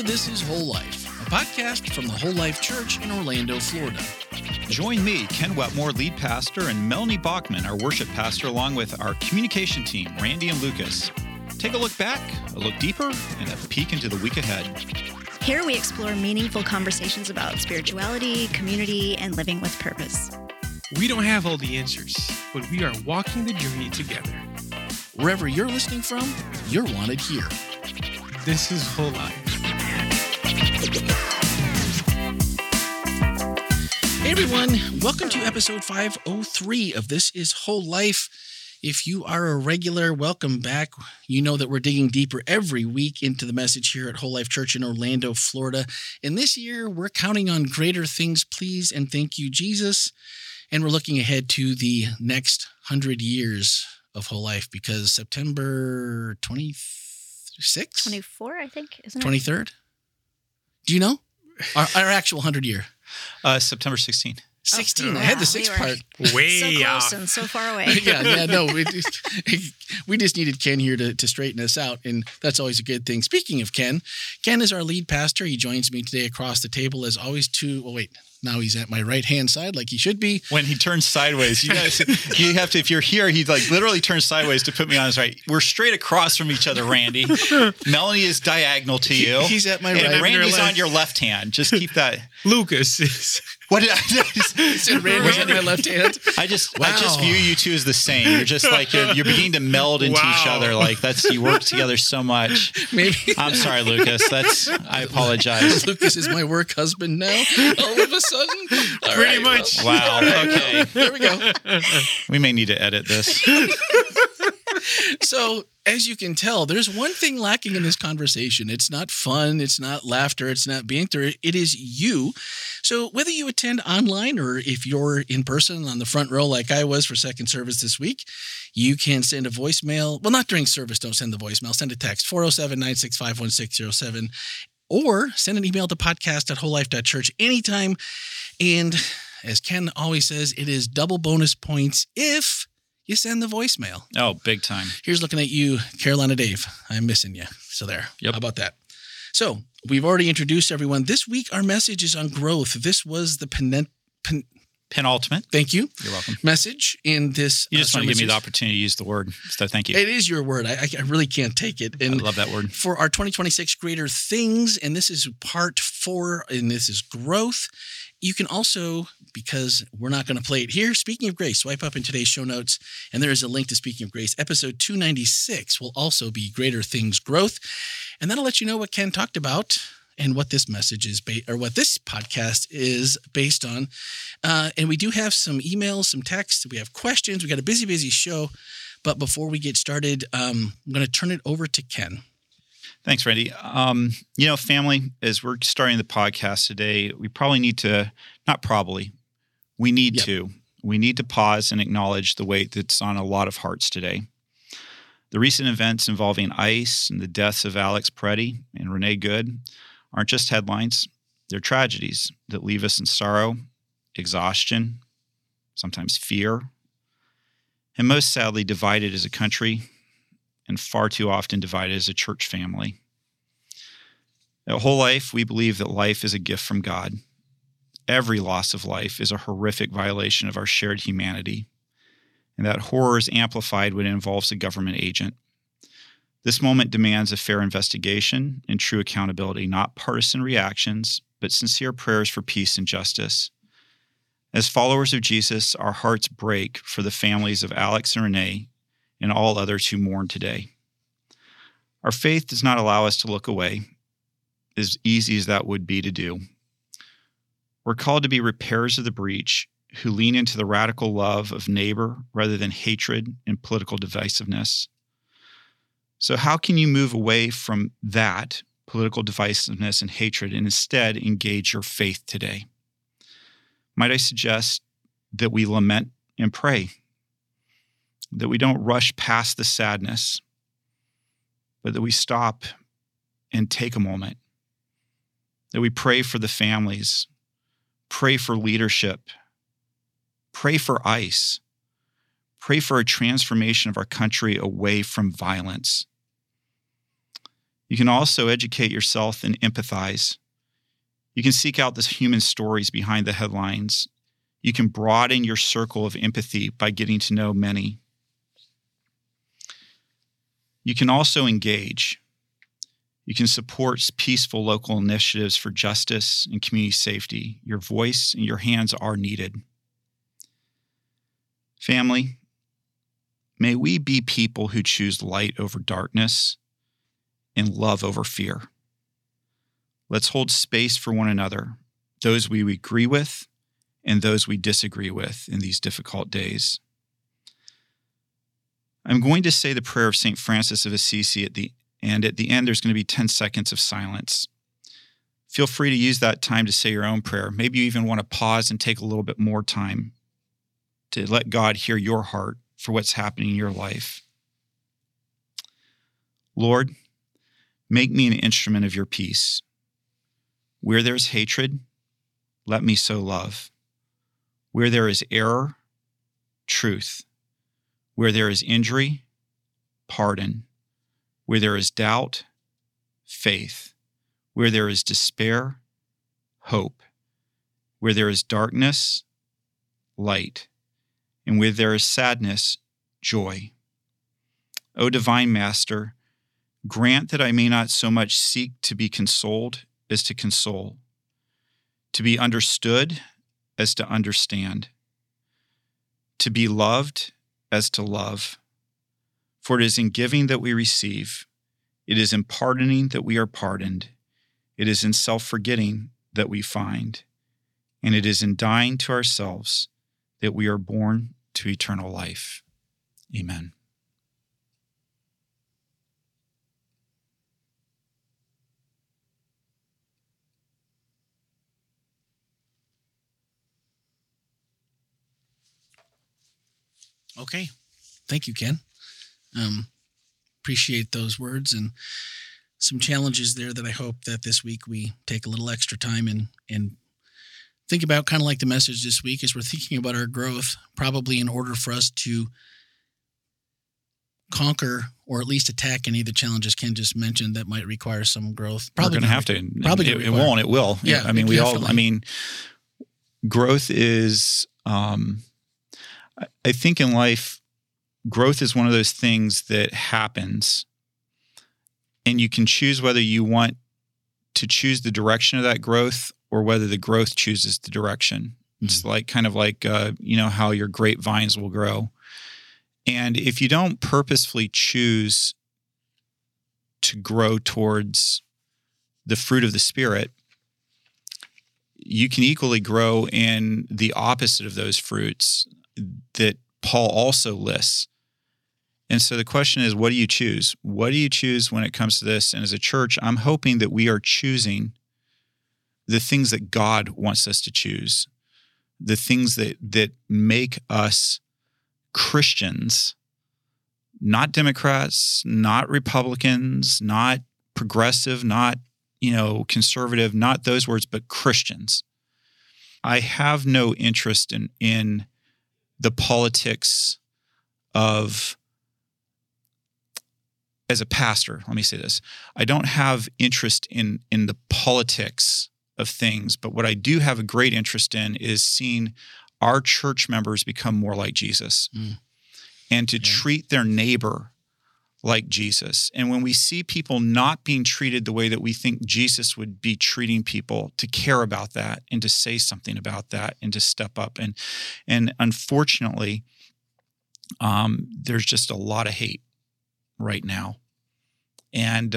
This is Whole Life, a podcast from the Whole Life Church in Orlando, Florida. Join me, Ken Wetmore, lead pastor, and Melanie Bachman, our worship pastor, along with our communication team, Randy and Lucas. Take a look back, a look deeper, and a peek into the week ahead. Here we explore meaningful conversations about spirituality, community, and living with purpose. We don't have all the answers, but we are walking the journey together. Wherever you're listening from, you're wanted here. This is Whole Life. Hey everyone, welcome to episode 503 of This is Whole Life. If you are a regular, welcome back. You know that we're digging deeper every week into the message here at Whole Life Church in Orlando, Florida. And this year, we're counting on greater things, please, and thank you, Jesus. And we're looking ahead to the next 100 years of Whole Life because September 26th? 24, I think, isn't it? 23rd? Do you know? Our actual 100 year. September 16th. 16. I had the sixth part. Way so close off. and so far away. No. We just needed Ken here to straighten us out, and that's always a good thing. Speaking of Ken is our lead pastor. He joins me today across the table as always now he's at my right-hand side like he should be. When he turns sideways, you guys, you have to, if you're here, he literally turns sideways to put me on his right. We're straight across from each other, Randy. Melanie is diagonal to you. He's at my right. And Randy's on your left hand. Just keep that. Lucas is... What did I just Randy's on my left hand. I just view you two as the same. You're just like you're beginning to meld into each other. Like you work together so much. Maybe. I'm sorry, Lucas. I apologize. Lucas is my work husband now. All of a sudden. Pretty much. Wow. Okay. There we go. We may need to edit this. So, as you can tell, there's one thing lacking in this conversation. It's not fun. It's not laughter. It's not banter. It is you. So whether you attend online or if you're in person on the front row like I was for second service this week, you can send a voicemail. Well, not during service. Don't send the voicemail. Send a text, 407-965-1607, or send an email to podcast@wholelife.church anytime. And as Ken always says, it is double bonus points if you send the voicemail. Oh, big time. Here's looking at you, Carolina Dave. I'm missing you. So there. Yep. How about that? So we've already introduced everyone. This week, our message is on growth. This was the penultimate. Thank you. You're welcome. Message in this. You just want to give me the opportunity to use the word. So thank you. It is your word. I really can't take it. And I love that word. For our 2026 Greater Things, and this is part 4, and this is growth. You can also, because we're not going to play it here, Speaking of Grace, swipe up in today's show notes, and there is a link to Speaking of Grace. Episode 296 will also be Greater Things Growth, and that'll let you know what Ken talked about and what this message is, or what this podcast is based on. And we do have some emails, some texts. We have questions. We got a busy show. But before we get started, I'm going to turn it over to Ken. Thanks, Randy. Family, as we're starting the podcast today, we probably need to, we need to pause and acknowledge the weight that's on a lot of hearts today. The recent events involving ICE and the deaths of Alex Peretti and Renee Good aren't just headlines. They're tragedies that leave us in sorrow, exhaustion, sometimes fear, and most sadly divided as a country, and far too often divided as a church family. At Whole Life, we believe that life is a gift from God. Every loss of life is a horrific violation of our shared humanity, and that horror is amplified when it involves a government agent. This moment demands a fair investigation and true accountability, not partisan reactions, but sincere prayers for peace and justice. As followers of Jesus, our hearts break for the families of Alex and Renee and all others who mourn today. Our faith does not allow us to look away, as easy as that would be to do. We're called to be repairers of the breach who lean into the radical love of neighbor rather than hatred and political divisiveness. So how can you move away from that political divisiveness and hatred and instead engage your faith today? Might I suggest that we lament and pray, that we don't rush past the sadness, but that we stop and take a moment, that we pray for the families, pray for leadership, pray for ICE, pray for a transformation of our country away from violence. You can also educate yourself and empathize. You can seek out the human stories behind the headlines. You can broaden your circle of empathy by getting to know many. You can also engage. You can support peaceful local initiatives for justice and community safety. Your voice and your hands are needed. Family, may we be people who choose light over darkness and love over fear. Let's hold space for one another, those we agree with and those we disagree with in these difficult days. I'm going to say the prayer of St. Francis of Assisi at the end there's going to be 10 seconds of silence. Feel free to use that time to say your own prayer. Maybe you even want to pause and take a little bit more time to let God hear your heart for what's happening in your life. Lord, make me an instrument of your peace. Where there's hatred, let me sow love. Where there is error, truth. Where there is injury, pardon. Where there is doubt, faith. Where there is despair, hope. Where there is darkness, light. And where there is sadness, joy. O Divine Master, grant that I may not so much seek to be consoled as to console, to be understood as to understand, to be loved as to love. For it is in giving that we receive, it is in pardoning that we are pardoned, it is in self-forgetting that we find, and it is in dying to ourselves that we are born to eternal life. Amen. Okay. Thank you, Ken. Appreciate those words and some challenges there that I hope that this week we take a little extra time and think about, kind of like the message this week as we're thinking about our growth, probably in order for us to conquer or at least attack any of the challenges Ken just mentioned that might require some growth. Probably going to have to. Probably it won't. It will. Yeah. I mean, growth is, I think in life, growth is one of those things that happens, and you can choose whether you want to choose the direction of that growth or whether the growth chooses the direction. It's like kind of like, how your grapevines will grow. And if you don't purposefully choose to grow towards the fruit of the Spirit, you can equally grow in the opposite of those fruits that Paul also lists. And so the question is, what do you choose? What do you choose when it comes to this? And as a church, I'm hoping that we are choosing the things that God wants us to choose, the things that make us Christians, not Democrats, not Republicans, not progressive, not, conservative, not those words, but Christians. I have no interest in the politics of, as a pastor, let me say this, I don't have interest in the politics of things, but what I do have a great interest in is seeing our church members become more like Jesus and to treat their neighbor like Jesus. And when we see people not being treated the way that we think Jesus would be treating people, to care about that and to say something about that and to step up. And unfortunately, there's just a lot of hate right now. And,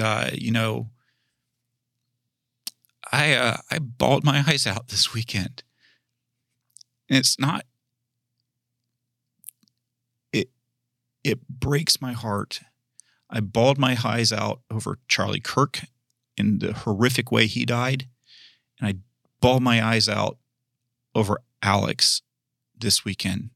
I bawled my eyes out this weekend. And it's not, it breaks my heart. I bawled my eyes out over Charlie Kirk in the horrific way he died. And I bawled my eyes out over Alex this weekend.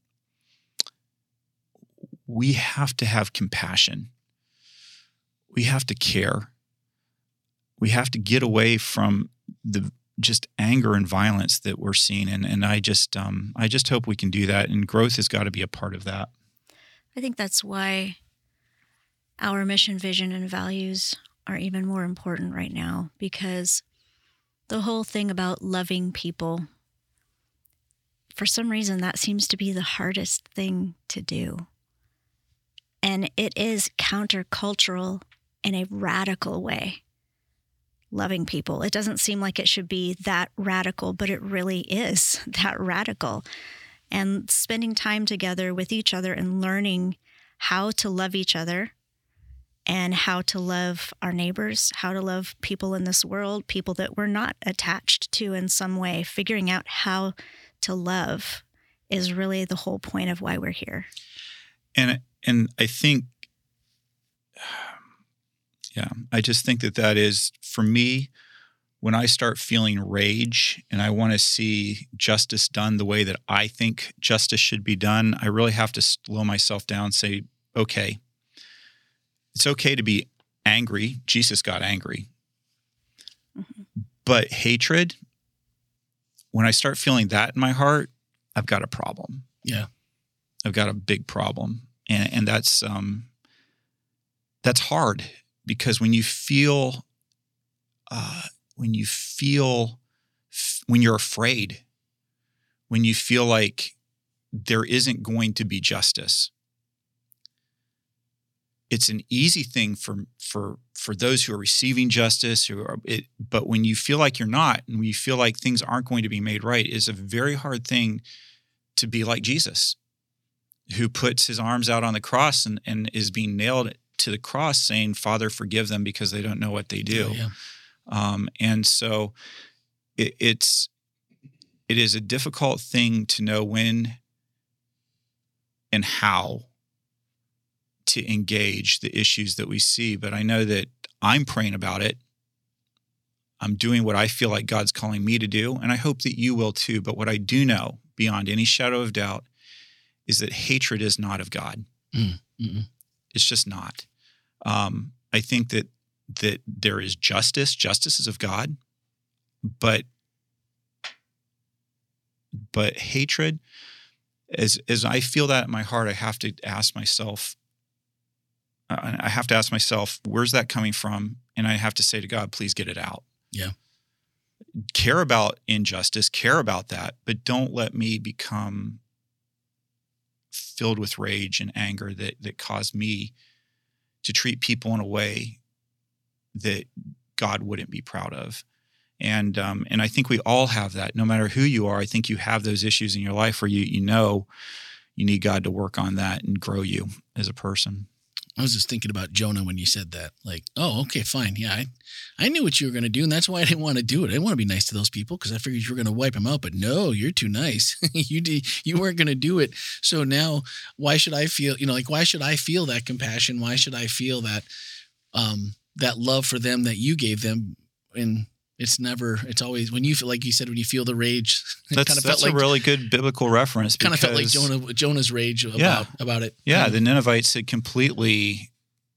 We have to have compassion. We have to care. We have to get away from the just anger and violence that we're seeing. And I just hope we can do that. And growth has got to be a part of that. I think that's why our mission, vision, and values are even more important right now, because the whole thing about loving people, for some reason, that seems to be the hardest thing to do. And it is countercultural in a radical way. Loving people. It doesn't seem like it should be that radical, but it really is that radical. And spending time together with each other and learning how to love each other and how to love our neighbors, how to love people in this world, people that we're not attached to in some way, figuring out how to love is really the whole point of why we're here. And I think, I just think that is, for me, when I start feeling rage and I want to see justice done the way that I think justice should be done, I really have to slow myself down and say, okay, it's okay to be angry. Jesus got angry. Mm-hmm. But hatred, when I start feeling that in my heart, I've got a problem. Yeah. I've got a big problem. And that's hard, because when you're afraid, when you feel like there isn't going to be justice, it's an easy thing for those who are receiving justice, but when you feel like you're not, and when you feel like things aren't going to be made right, is a very hard thing to be like Jesus, who puts his arms out on the cross and is being nailed to the cross, saying, "Father, forgive them because they don't know what they do." Yeah. And so it is a difficult thing to know when and how to engage the issues that we see. But I know that I'm praying about it. I'm doing what I feel like God's calling me to do, and I hope that you will too. But what I do know, beyond any shadow of doubt, is that hatred is not of God. Mm-mm. It's just not. I think that there is justice. Justice is of God, but hatred, as I feel that in my heart, I have to ask myself. Where's that coming from? And I have to say to God, please get it out. Yeah. Care about injustice, care about that, but don't let me become filled with rage and anger that caused me to treat people in a way that God wouldn't be proud of. And I think we all have that. No matter who you are, I think you have those issues in your life where you know you need God to work on that and grow you as a person. I was just thinking about Jonah when you said that. Like, oh, okay, fine. Yeah, I knew what you were going to do, and that's why I didn't want to do it. I didn't want to be nice to those people because I figured you were going to wipe them out. But no, you're too nice. You weren't going to do it. So now, why should I feel? Why should I feel that compassion? Why should I feel that that love for them that you gave them? And it's always when you feel, like you said, when you feel the rage. That's a really good biblical reference. Kind of felt like Jonah's rage about it. Yeah, the Ninevites had completely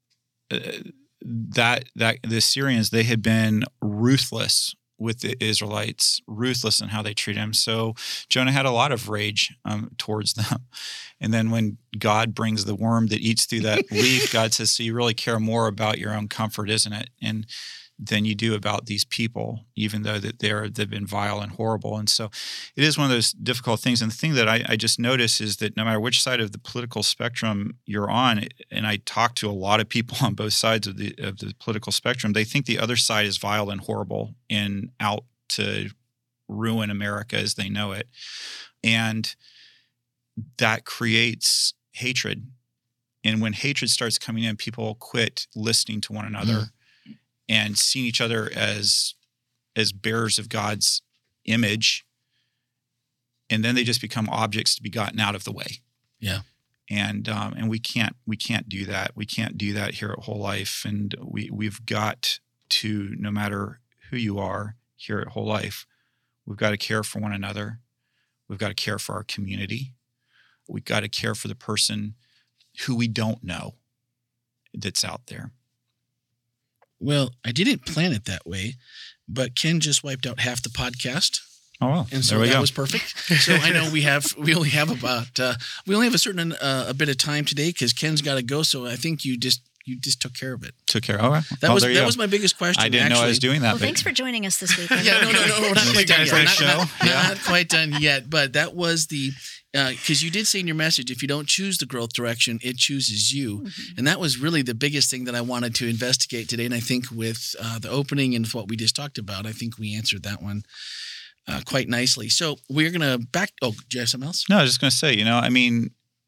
the Assyrians, they had been ruthless with the Israelites, ruthless in how they treat him. So Jonah had a lot of rage towards them. And then when God brings the worm that eats through that leaf, God says, "So you really care more about your own comfort, isn't it? And than you do about these people, even though that they've been vile and horrible." And so it is one of those difficult things. And the thing that I just notice is that no matter which side of the political spectrum you're on, and I talk to a lot of people on both sides of the political spectrum, they think the other side is vile and horrible and out to ruin America as they know it. And that creates hatred. And when hatred starts coming in, people quit listening to one another and seeing each other as bearers of God's image, and then they just become objects to be gotten out of the way. Yeah, and we can't do that. We can't do that here at Whole Life, and we've got to, no matter who you are here at Whole Life, we've got to care for one another. We've got to care for our community. We've got to care for the person who we don't know that's out there. Well, I didn't plan it that way, but Ken just wiped out half the podcast. Oh, wow. And so that was perfect. So I know we only have a certain a bit of time today because Ken's got to go. So I think you just you just took care of it. Took care. All right. That was my biggest question. I didn't know I was doing that. Well, thanks for joining us this week. Yeah, no, we're not quite done yet. Yeah. Not quite done yet, but that was the because you did say in your message, if you don't choose the growth direction, it chooses you. Mm-hmm. And that was really the biggest thing that I wanted to investigate today. And I think with the opening and what we just talked about, I think we answered that one quite nicely. So we're going to do you have something else? No, I was just going to say, I mean,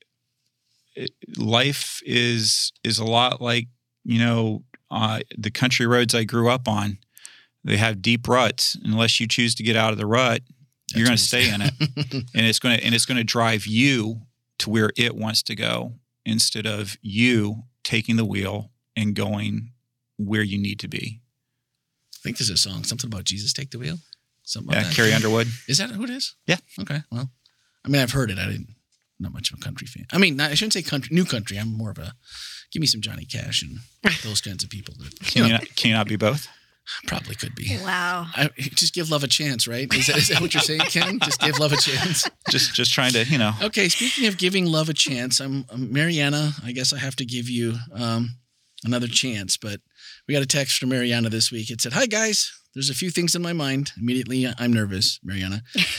life is a lot like, the country roads I grew up on. They have deep ruts. Unless you choose to get out of the rut, you're going to stay in it, and it's going to drive you to where it wants to go instead of you taking the wheel and going where you need to be. I think there's a song, something about Jesus take the wheel. Something like that. Carrie Underwood. Is that who it is? Yeah. Okay. Well, I mean, I've heard it. Not much of a country fan. I mean, I shouldn't say new country. I'm more of a give me some Johnny Cash and those kinds of people. Can you not be both? Probably could be. Wow. Just give love a chance, right? Is that what you're saying, Ken? Just give love a chance. Just trying to, Okay, speaking of giving love a chance, I'm Mariana. I guess I have to give you another chance, but we got a text from Mariana this week. It said, "Hi guys, there's a few things in my mind." Immediately, I'm nervous, Mariana.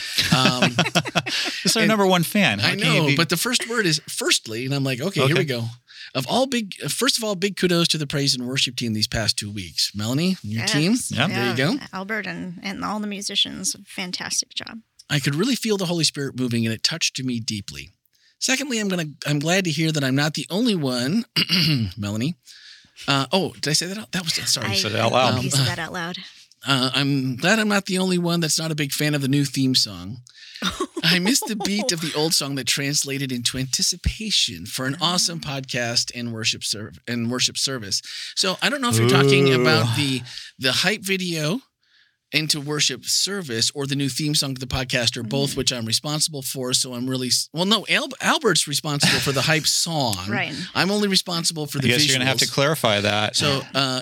This is our number one fan. I know, but the first word is firstly, and I'm like, okay, here we go. First of all, big kudos to the praise and worship team these past 2 weeks. Melanie, your team. Yeah. There you go. Albert and all the musicians, fantastic job. I could really feel the Holy Spirit moving, and it touched me deeply. Secondly, I'm glad to hear that I'm not the only one, Melanie. Did I say that out? That was sorry. I said it out loud. You said that out loud. I'm glad I'm not the only one that's not a big fan of the new theme song. I missed the beat of the old song that translated into anticipation for an awesome podcast and worship service. So I don't know if you're talking about the hype video into worship service or the new theme song to the podcast, or both, which I'm responsible for. So I'm really Albert's responsible for the hype song. Right. I'm only responsible for the visuals. I guess you're going to have to clarify that. So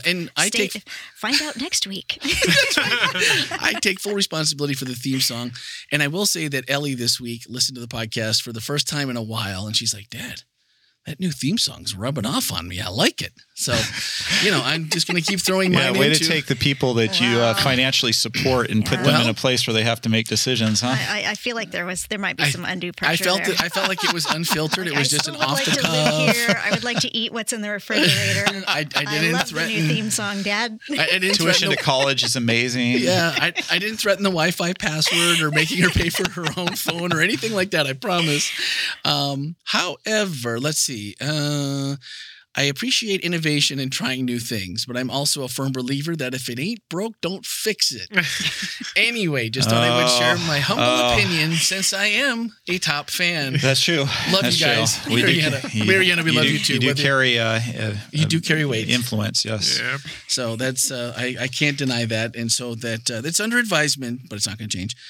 find out next week. I take full responsibility for the theme song. And I will say that Ellie this week listened to the podcast for the first time in a while. And she's like, "Dad, that new theme song's rubbing off on me. I like it." So, I'm just going to keep throwing mine way into. to take the people that you financially support and put them in a place where they have to make decisions, huh? I feel like there might be some undue pressure. I felt like it was unfiltered. It was just an off the cuff. I would like to eat what's in the refrigerator. I didn't love threaten the new theme song, Dad. I didn't Tuition to college is amazing. Yeah, I didn't threaten the Wi-Fi password or making her pay for her own phone or anything like that. I promise. However, let's see. I appreciate innovation and trying new things, but I'm also a firm believer that if it ain't broke, don't fix it. Anyway, just thought I would share my humble opinion since I am a top fan. That's true. Love you guys. Mariana, we love you too. You do carry weight. Influence, yes. Yeah. So that's, I can't deny that. And so that's under advisement, but it's not going to change.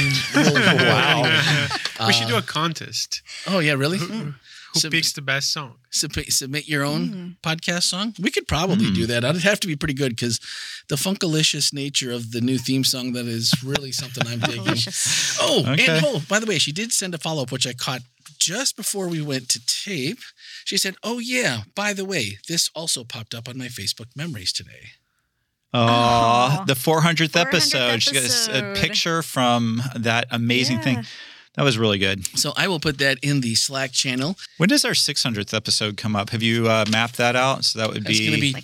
Wow. We should do a contest. Oh, yeah, really? Who picks the best song? Submit your own podcast song. We could probably do that. It'd have to be pretty good because the funkalicious nature of the new theme song, that is really something I'm digging. And by the way, she did send a follow-up, which I caught just before we went to tape. She said, "Oh yeah, by the way, this also popped up on my Facebook memories today." The 400th episode. She got a picture from that amazing thing. That was really good. So I will put that in the Slack channel. When does our 600th episode come up? Have you mapped that out? So that would be going to be like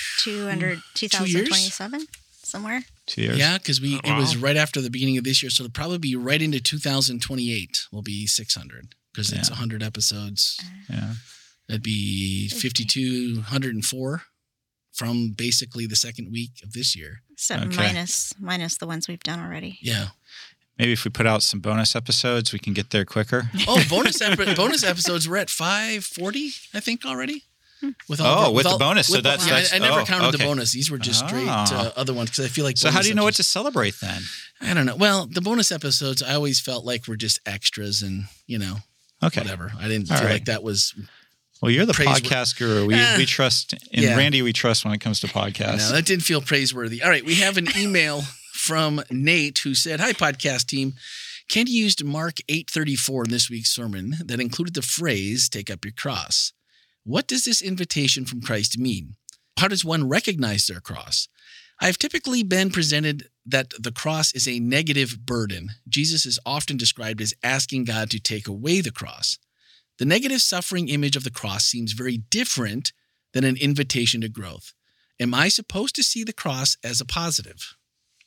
2027 somewhere. 2 years. Yeah, because it was right after the beginning of this year, so it'll probably be right into 2028. Will be 600 because it's 100 episodes. Yeah, that'd be 5,204 from basically the second week of this year. So minus the ones we've done already. Yeah. Maybe if we put out some bonus episodes, we can get there quicker. Oh, bonus episodes, we're at 540, I think, already. With the bonus. So I never counted the bonus. These were just straight other ones because I feel like. So how do you know what to celebrate then? I don't know. Well, the bonus episodes, I always felt like were just extras and, whatever. I didn't feel like that was. Well, you're the podcast guru. We trust, and Randy we trust when it comes to podcasts. No, that didn't feel praiseworthy. All right, we have an email from Nate who said, "Hi, podcast team. Candy used Mark 8:34 in this week's sermon that included the phrase, 'take up your cross.' What does this invitation from Christ mean? How does one recognize their cross? I've typically been presented that the cross is a negative burden. Jesus is often described as asking God to take away the cross. The negative suffering image of the cross seems very different than an invitation to growth. Am I supposed to see the cross as a positive?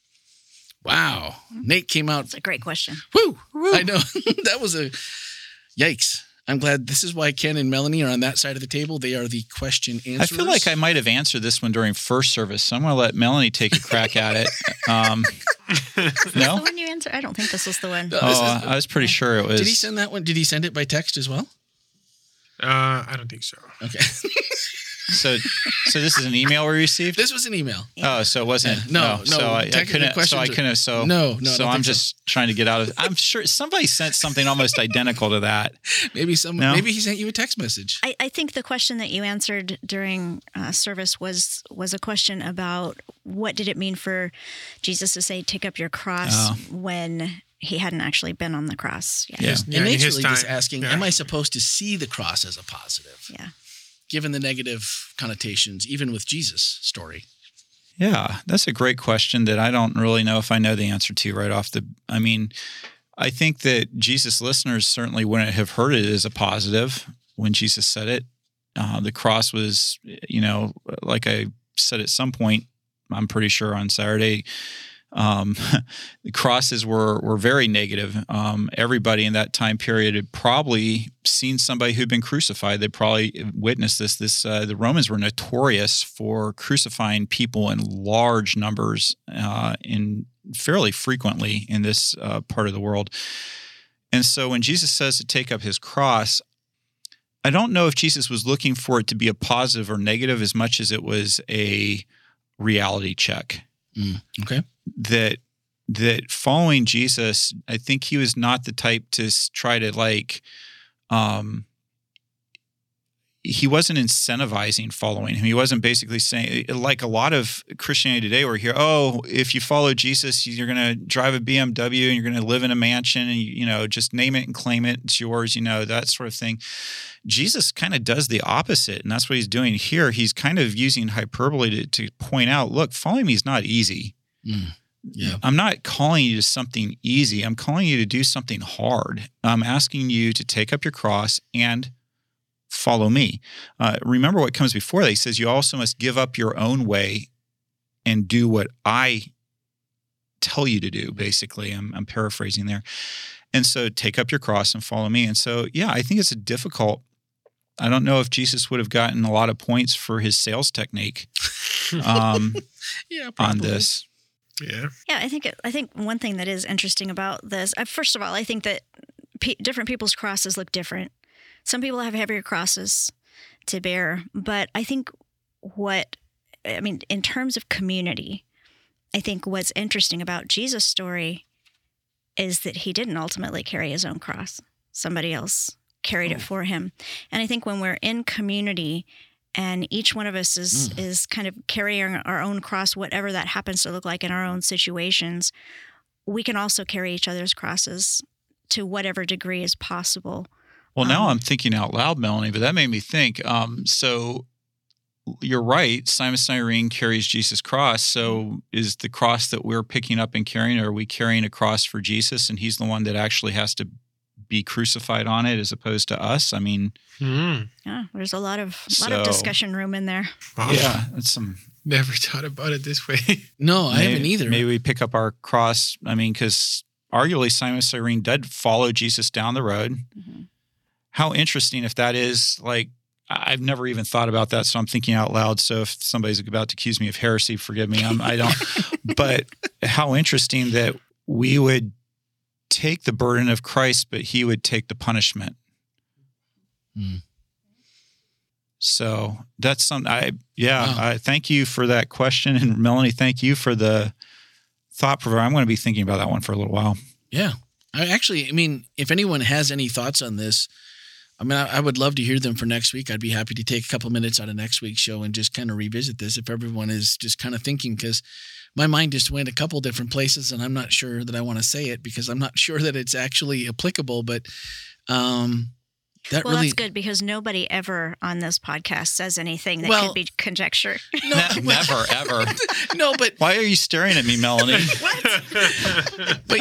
Wow. Nate came out. That's a great question. Woo! I know. That was a yikes. I'm glad this is why Ken and Melanie are on that side of the table. They are the question answerers. I feel like I might have answered this one during first service, so I'm going to let Melanie take a crack at it. No? The one you answered? I don't think this was the one. No, I was pretty sure it was. Did he send that one? Did he send it by text as well? I don't think so. Okay. So this is an email we received? This was an email. Oh, so it wasn't. Yeah. No. So I couldn't. So I couldn't. So no. So I'm just trying to get out of. I'm sure somebody sent something almost identical to that. Maybe Maybe he sent you a text message. I think the question that you answered during service was a question about what did it mean for Jesus to say, "Take up your cross," when he hadn't actually been on the cross yet. Yeah. And Nate's really just asking, am I supposed to see the cross as a positive? Yeah. Given the negative connotations, even with Jesus' story. Yeah, that's a great question that I don't really know if I know the answer to right off the. I mean, I think that Jesus listeners certainly wouldn't have heard it as a positive when Jesus said it. The cross was, like I said at some point, I'm pretty sure on Saturday, the crosses were very negative. Everybody in that time period had probably seen somebody who'd been crucified. They probably witnessed this. The Romans were notorious for crucifying people in large numbers, fairly frequently in this part of the world. And so when Jesus says to take up his cross, I don't know if Jesus was looking for it to be a positive or negative as much as it was a reality check. Okay. That following Jesus, I think he was not the type to try to he wasn't incentivizing following him. He wasn't basically saying, like a lot of Christianity today, we're here, if you follow Jesus, you're going to drive a BMW and you're going to live in a mansion and, just name it and claim it. It's yours, that sort of thing. Jesus kind of does the opposite. And that's what he's doing here. He's kind of using hyperbole to point out, look, following me is not easy. Yeah. I'm not calling you to something easy. I'm calling you to do something hard. I'm asking you to take up your cross and follow me. Remember what comes before that. He says you also must give up your own way and do what I tell you to do, basically. I'm paraphrasing there. And so take up your cross and follow me. And so, I think it's I don't know if Jesus would have gotten a lot of points for his sales technique on this. Yeah. Yeah, I think one thing that is interesting about this, first of all, I think that different people's crosses look different. Some people have heavier crosses to bear, but I think in terms of community, I think what's interesting about Jesus' story is that he didn't ultimately carry his own cross. Somebody else carried it for him. And I think when we're in community and each one of us is kind of carrying our own cross, whatever that happens to look like in our own situations, we can also carry each other's crosses to whatever degree is possible. Well, now I'm thinking out loud, Melanie, but that made me think. So you're right. Simon Cyrene carries Jesus' cross. So is the cross that we're picking up and carrying, are we carrying a cross for Jesus and he's the one that actually has to be crucified on it as opposed to us? I mean, yeah, there's a lot of discussion room in there. Wow. Yeah, that's some. Never thought about it this way. No, I haven't either. Maybe we pick up our cross. I mean, because arguably Simon Cyrene did follow Jesus down the road. Mm-hmm. How interesting if that is, I've never even thought about that, so I'm thinking out loud. So if somebody's about to accuse me of heresy, forgive me. I don't. But how interesting that we would take the burden of Christ, but he would take the punishment. So that's something. I thank you for that question, and Melanie, thank you for the thought provoker. I'm going to be thinking about that one for a little while. Yeah, if anyone has any thoughts on this, I would love to hear them for next week. I'd be happy to take a couple minutes out of next week's show and just kind of revisit this if everyone is just kind of thinking, because my mind just went a couple different places and I'm not sure that I want to say it because I'm not sure that it's actually applicable. But that Well, really that's good because nobody ever on this podcast says anything that Well- could be conjecture. Never, ever. no, but Why are you staring at me, Melanie? but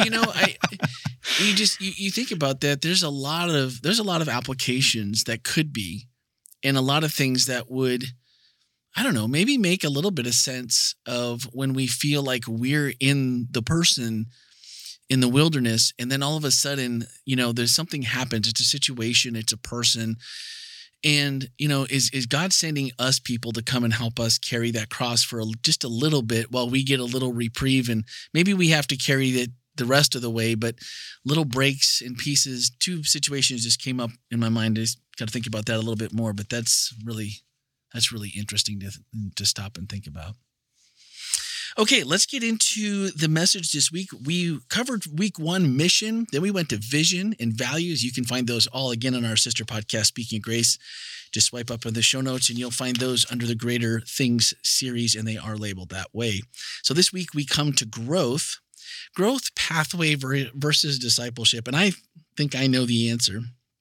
you think about that. There's a lot of applications that could be, and a lot of things that would, I don't know, maybe make a little bit of sense of when we feel like we're in the person in the wilderness, and then all of a sudden, there's something happens. It's a situation, it's a person. And, is God sending us people to come and help us carry that cross for just a little bit while we get a little reprieve? And maybe we have to carry the rest of the way, but little breaks and pieces. Two situations just came up in my mind. I just got to think about that a little bit more, but that's really interesting to stop and think about. Okay, let's get into the message this week. We covered week 1, mission. Then we went to vision and values. You can find those all again on our sister podcast, Speaking of Grace. Just swipe up on the show notes and you'll find those under the Greater Things series, and they are labeled that way. So this week we come to growth pathway versus discipleship. And I think I know the answer,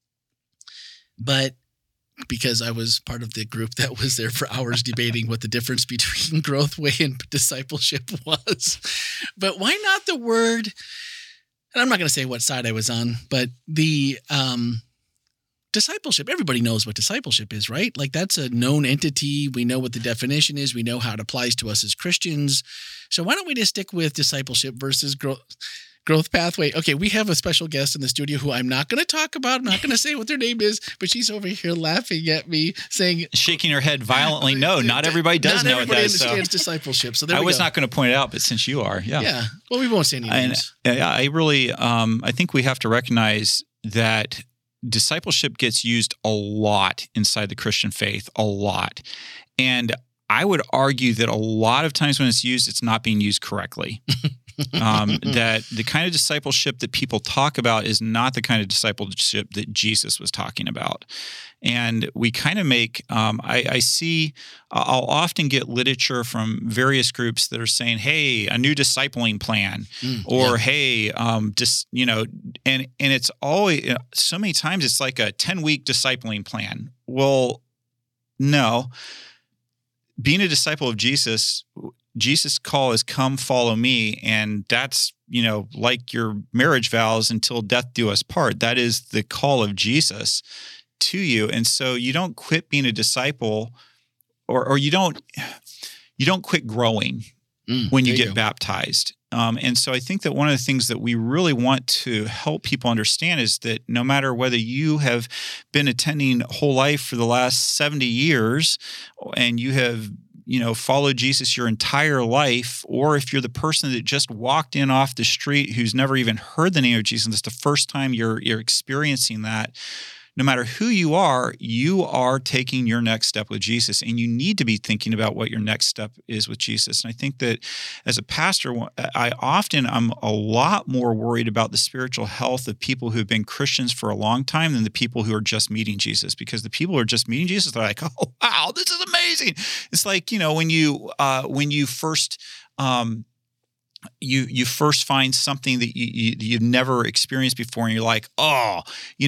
but because I was part of the group that was there for hours debating what the difference between growth way and discipleship was. But why not the word, and I'm not going to say what side I was on, but the discipleship. Everybody knows what discipleship is, right? Like that's a known entity. We know what the definition is. We know how it applies to us as Christians. So why don't we just stick with discipleship versus growth pathway? Okay, we have a special guest in the studio who I'm not going to talk about. I'm not going to say what their name is, but she's over here laughing at me, saying, shaking her head violently. No, not everybody does know what that is. Not everybody understands discipleship. So there I we was go. not going to point it out, but since you are, yeah. Well, we won't say any names. I really, I think we have to recognize that discipleship gets used a lot inside the Christian faith, a lot, and I would argue that a lot of times when it's used, it's not being used correctly. That the kind of discipleship that people talk about is not the kind of discipleship that Jesus was talking about. And we kind of make, I'll often get literature from various groups that are saying, hey, a new discipling plan, or hey, and it's always, so many times it's like a 10-week discipling plan. Well, no. Being a disciple of Jesus' call is come follow me. And that's, like your marriage vows until death do us part. That is the call of Jesus to you. And so you don't quit being a disciple or you don't quit growing when you get baptized. And so I think that one of the things that we really want to help people understand is that no matter whether you have been attending whole life for the last 70 years and you have, followed Jesus your entire life, or if you're the person that just walked in off the street who's never even heard the name of Jesus, and it's the first time you're experiencing that, no matter who you are taking your next step with Jesus, and you need to be thinking about what your next step is with Jesus. And I think that as a pastor, I'm a lot more worried about the spiritual health of people who have been Christians for a long time than the people who are just meeting Jesus, because the people who are just meeting Jesus, they're like, oh, wow, this is amazing. It's like, when you first, you first find something that you've never experienced before, and you're like, oh,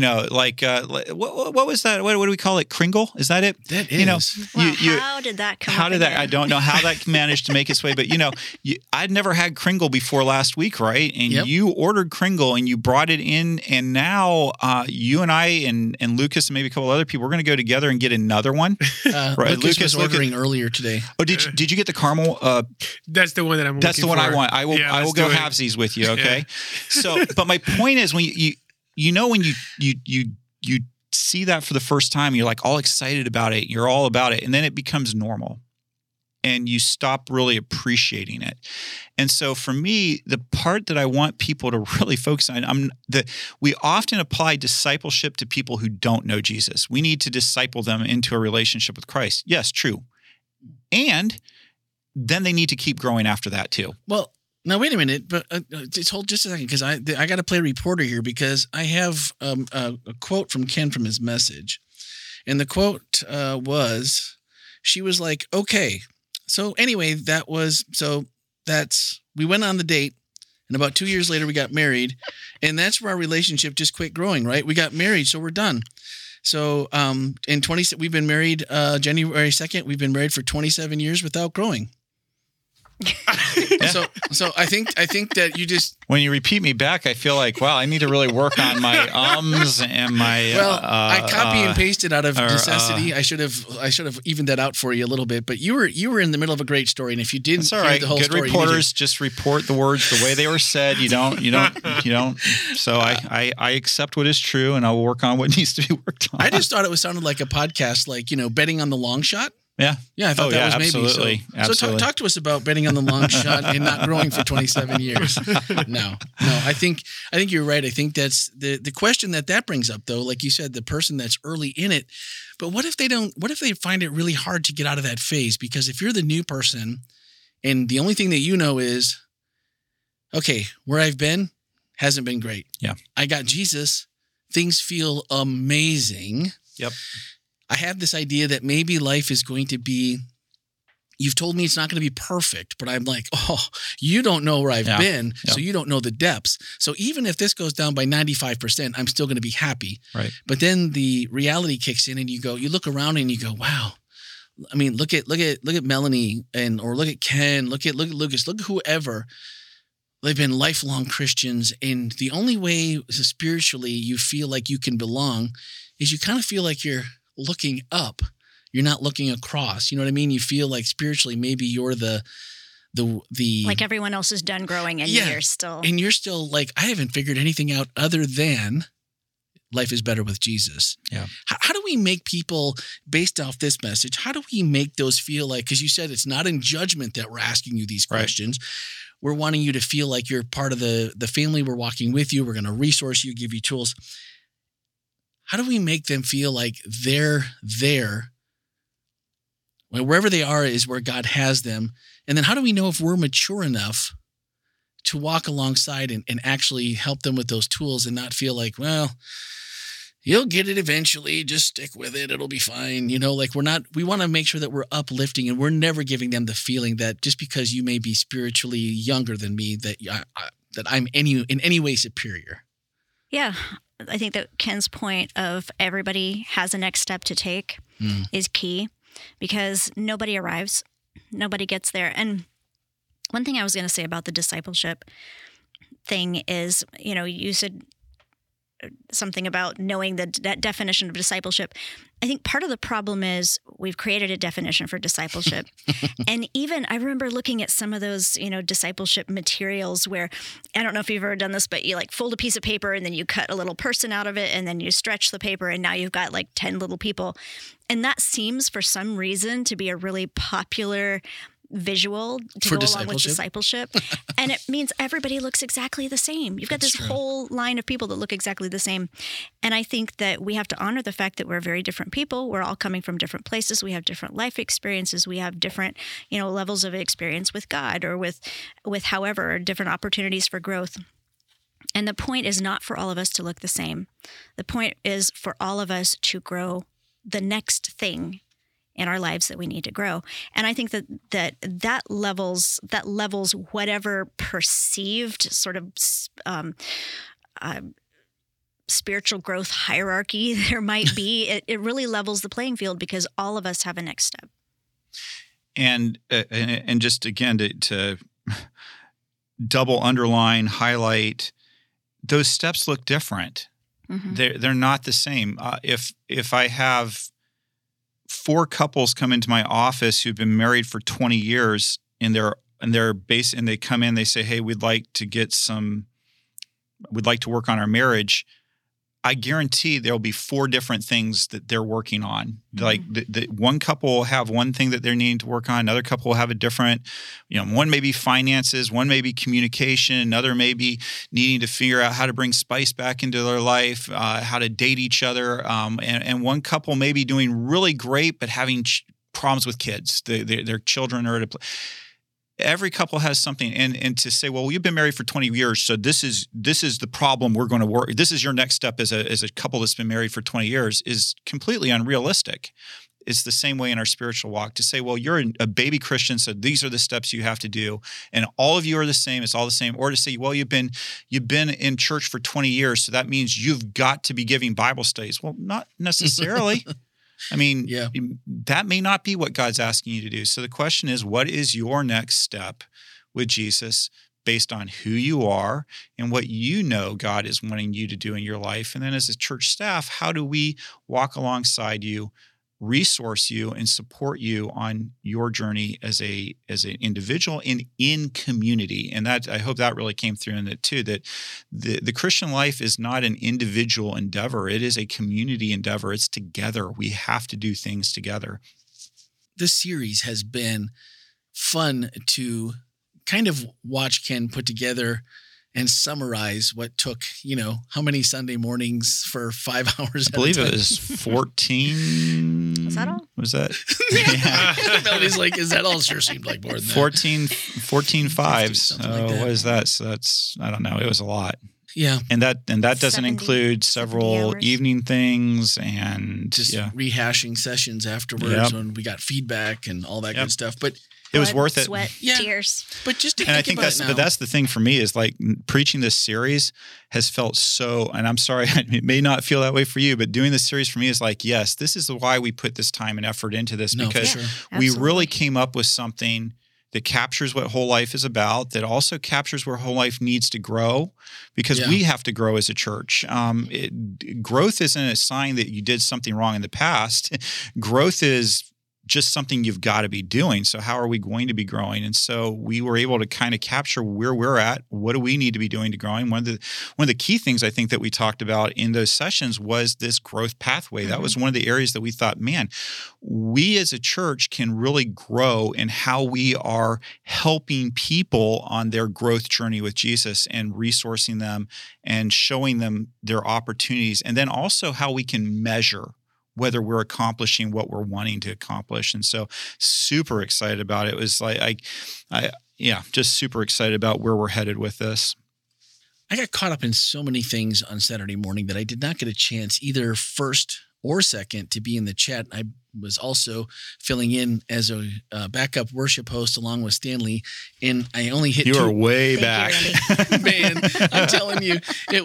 what was that? What do we call it? Kringle? Is that it? That is. How did that come? How did that? I don't know how that managed to make its way, but I'd never had Kringle before last week, right? And you ordered Kringle and you brought it in, and now you and I and Lucas and maybe a couple other people, we're going to go together and get another one. Right? Lucas was ordering earlier today. Oh, did you get the caramel? That's the one that I'm. That's the one for. I want. I will go halvesies with you. Okay. So, but my point is when when you see that for the first time, you're like all excited about it. You're all about it. And then it becomes normal and you stop really appreciating it. And so for me, the part that I want people to really focus on, we often apply discipleship to people who don't know Jesus. We need to disciple them into a relationship with Christ. Yes, true. And then they need to keep growing after that too. Well, now, wait a minute, but just hold just a second, because I got to play reporter here, because I have a quote from Ken from his message. And the quote was, she was like, okay, so anyway, we went on the date, and about 2 years later, we got married, and that's where our relationship just quit growing, right? We got married, so we're done. So we've been married January 2nd. We've been married for 27 years without growing. So I think that you just, when you repeat me back, I feel like, wow, I need to really work on my ums and my. Well, I copy and pasted out of necessity. I should have evened that out for you a little bit. But you were in the middle of a great story, and if you didn't hear the whole Good story, reporters just report the words the way they were said. You don't. So I accept what is true, and I will work on what needs to be worked on. I just thought it sounded like a podcast, like betting on the long shot. Yeah. Yeah, I thought that was absolutely. maybe so. Absolutely. So talk to us about betting on the long shot and not growing for 27 years. No, I think you're right. I think that's the question that brings up, though. Like you said, the person that's early in it. But what if they find it really hard to get out of that phase? Because if you're the new person and the only thing that you know is, okay, where I've been hasn't been great. Yeah. I got Jesus. Things feel amazing. Yep. I have this idea that maybe life is going to be, you've told me it's not going to be perfect, but I'm like, oh, you don't know where I've been, so you don't know the depths. So even if this goes down by 95%, I'm still going to be happy. Right. But then the reality kicks in and you look around and you go, wow. I mean, look at Melanie or look at Ken, look at Lucas, look at whoever. They've been lifelong Christians. And the only way spiritually you feel like you can belong is you kind of feel like you're looking up. You're not looking across. You know what I mean? You feel like spiritually maybe you're the like everyone else is done growing and you're still like, I haven't figured anything out other than life is better with Jesus. Yeah. How do we make people, based off this message, how do we make those feel like, because you said it's not in judgment that we're asking you these questions. We're wanting you to feel like you're part of the family. We're walking with you. We're going to resource you, give you tools. How do we make them feel like they're there? Well, wherever they are is where God has them. And then how do we know if we're mature enough to walk alongside and actually help them with those tools and not feel like, well, you'll get it eventually. Just stick with it. It'll be fine. Like we want to make sure that we're uplifting and we're never giving them the feeling that just because you may be spiritually younger than me, that I'm in any way superior. Yeah. I think that Ken's point of everybody has a next step to take is key, because nobody arrives, nobody gets there. And one thing I was going to say about the discipleship thing is, you said something about knowing that definition of discipleship. I think part of the problem is we've created a definition for discipleship. And even I remember looking at some of those, discipleship materials where, I don't know if you've ever done this, but you like fold a piece of paper and then you cut a little person out of it and then you stretch the paper and now you've got like 10 little people. And that seems for some reason to be a really popular visual to go along with discipleship. And it means everybody looks exactly the same. You've got this whole line of people that look exactly the same. And I think that we have to honor the fact that we're very different people. We're all coming from different places. We have different life experiences. We have different, levels of experience with God or with however, different opportunities for growth. And the point is not for all of us to look the same. The point is for all of us to grow the next thing in our lives that we need to grow. And I think that levels whatever perceived sort of spiritual growth hierarchy there might be. It really levels the playing field because all of us have a next step. And just again to double underline, highlight, those steps look different. Mm-hmm. They're not the same. If I have 4 couples come into my office who've been married for 20 years and they come in, they say, hey, we'd like to work on our marriage. I guarantee there'll be 4 different things that they're working on. Mm-hmm. Like the one couple will have one thing that they're needing to work on. Another couple will have a different, one may be finances, one may be communication, another may be needing to figure out how to bring spice back into their life, how to date each other. And one couple may be doing really great, but having problems with kids. Their children are at a place. Every couple has something, and to say, well, you've been married for 20 years, so this is the problem we're going to work. This is your next step as a couple that's been married for 20 years is completely unrealistic. it's the same way in our spiritual walk to say, well, you're a baby Christian, so these are the steps you have to do, and all of you are the same. It's all the same. Or to say, well, you've been in church for 20 years, so that means you've got to be giving Bible studies. Well, not necessarily. I mean, that may not be what God's asking you to do. So the question is, what is your next step with Jesus based on who you are and what you know God is wanting you to do in your life? And then as a church staff, how do we walk alongside you, resource you, and support you on your journey as an individual and in community? And that, I hope that really came through in it too, that the Christian life is not an individual endeavor. It is a community endeavor. It's together. We have to do things together. This series has been fun to kind of watch Ken put together and summarize what took, how many Sunday mornings for 5 hours. I believe it was 14. Was that all? Was that? Yeah. Melody's like, is that all? Sure seemed like more than that. 14 fives. Like that. What is that? So that's, I don't know. It was a lot. Yeah. And that doesn't 70, include several evening things and just rehashing sessions afterwards when we got feedback and all that good stuff. But it was worth it. Sweat, tears. But just to and I think that's the thing for me is like preaching this series has felt so, and I'm sorry, it may not feel that way for you, but doing this series for me is like, yes, this is why we put this time and effort into this, because we really came up with something that captures what whole life is about, that also captures where whole life needs to grow, because we have to grow as a church. Growth isn't a sign that you did something wrong in the past. Growth is just something you've got to be doing. So how are we going to be growing? And so we were able to kind of capture where we're at. What do we need to be doing to growing? One of the key things I think that we talked about in those sessions was this growth pathway. That was one of the areas that we thought, man, we as a church can really grow in how we are helping people on their growth journey with Jesus and resourcing them and showing them their opportunities. And then also how we can measure whether we're accomplishing what we're wanting to accomplish. And so super excited about it. It was like, just super excited about where we're headed with this. I got caught up in so many things on Saturday morning that I did not get a chance either first or second to be in the chat. I was also filling in as a backup worship host along with Stanley, and I only hit. You are way back, man. I'm telling you,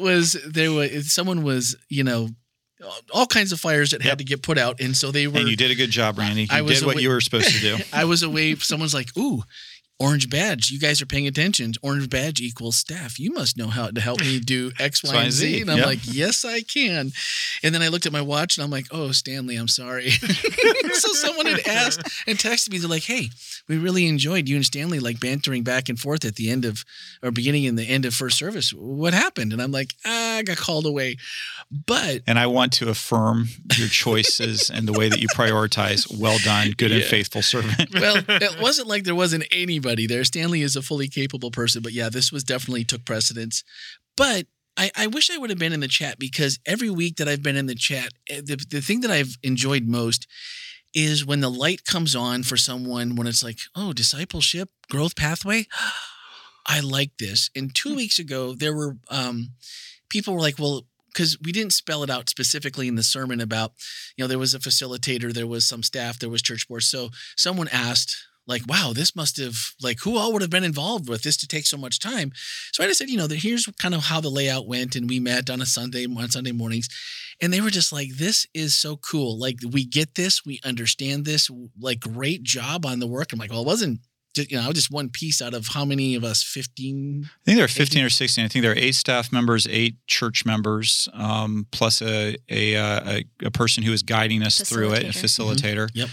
someone was, all kinds of fires that had to get put out. And so they were. And you did a good job, Randy. You did what you were supposed to do. I was away. Someone's like, ooh, orange badge. You guys are paying attention. Orange badge equals staff. You must know how to help me do X, Y, and Z. And I'm like, yes, I can. And then I looked at my watch and I'm like, oh, Stanley, I'm sorry. So someone had asked and texted me. They're like, hey, we really enjoyed you and Stanley like bantering back and forth at the end of, or beginning and the end of first service. What happened? And I'm like, I got called away. And I want to affirm your choices and the way that you prioritize. Well done, good and faithful servant. Well, it wasn't like there wasn't anybody there. Stanley is a fully capable person, but this was definitely took precedence. But I wish I would have been in the chat, because every week that I've been in the chat, the thing that I've enjoyed most is when the light comes on for someone, when it's like, oh, discipleship, growth pathway. I like this. And 2 weeks ago, there were people were like, well, because we didn't spell it out specifically in the sermon about, there was a facilitator, there was some staff, there was church board. So someone asked, like, wow, this must have, like, who all would have been involved with this to take so much time? So I just said, here's kind of how the layout went. And we met on Sunday mornings. And they were just like, this is so cool. Like, we get this. We understand this. Like, great job on the work. I'm like, well, it wasn't just one piece out of how many of us? 15? I think there are 15 or 16. I think there are 8 staff members, 8 church members, plus a person who is guiding us through it, a facilitator. Mm-hmm. Yep.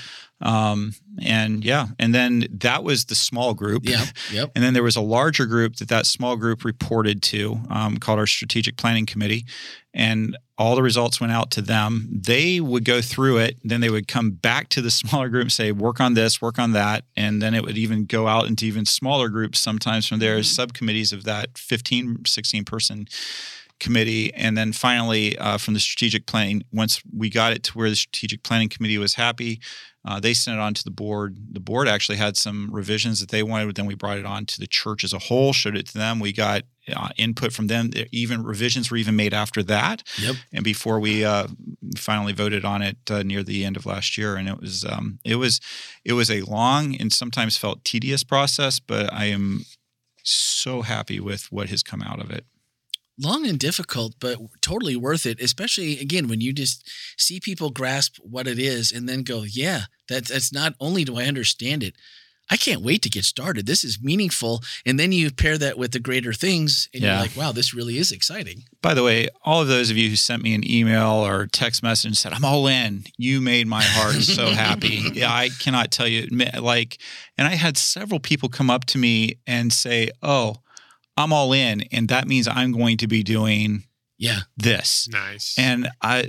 And then that was the small group. Yep. And then there was a larger group that small group reported to, called our strategic planning committee. And all the results went out to them. They would go through it. Then they would come back to the smaller group and say, work on this, work on that. And then it would even go out into even smaller groups sometimes from there, subcommittees of that 15, 16 person committee. And then finally, from the strategic planning, once we got it to where the strategic planning committee was happy, they sent it on to the board. The board actually had some revisions that they wanted, but then we brought it on to the church as a whole, showed it to them. We got input from them. Even revisions were even made after that. Yep. And before we finally voted on it near the end of last year, and it was a long and sometimes felt tedious process, but I am so happy with what has come out of it. Long and difficult, but totally worth it, especially, again, when you just see people grasp what it is and then go, yeah, that's not only do I understand it, I can't wait to get started. This is meaningful. And then you pair that with the greater things and you're like, wow, this really is exciting. By the way, all of those of you who sent me an email or text message and said, I'm all in, you made my heart so happy. Yeah, I cannot tell you. And I had several people come up to me and say, oh, I'm all in, and that means I'm going to be doing this. Nice. And I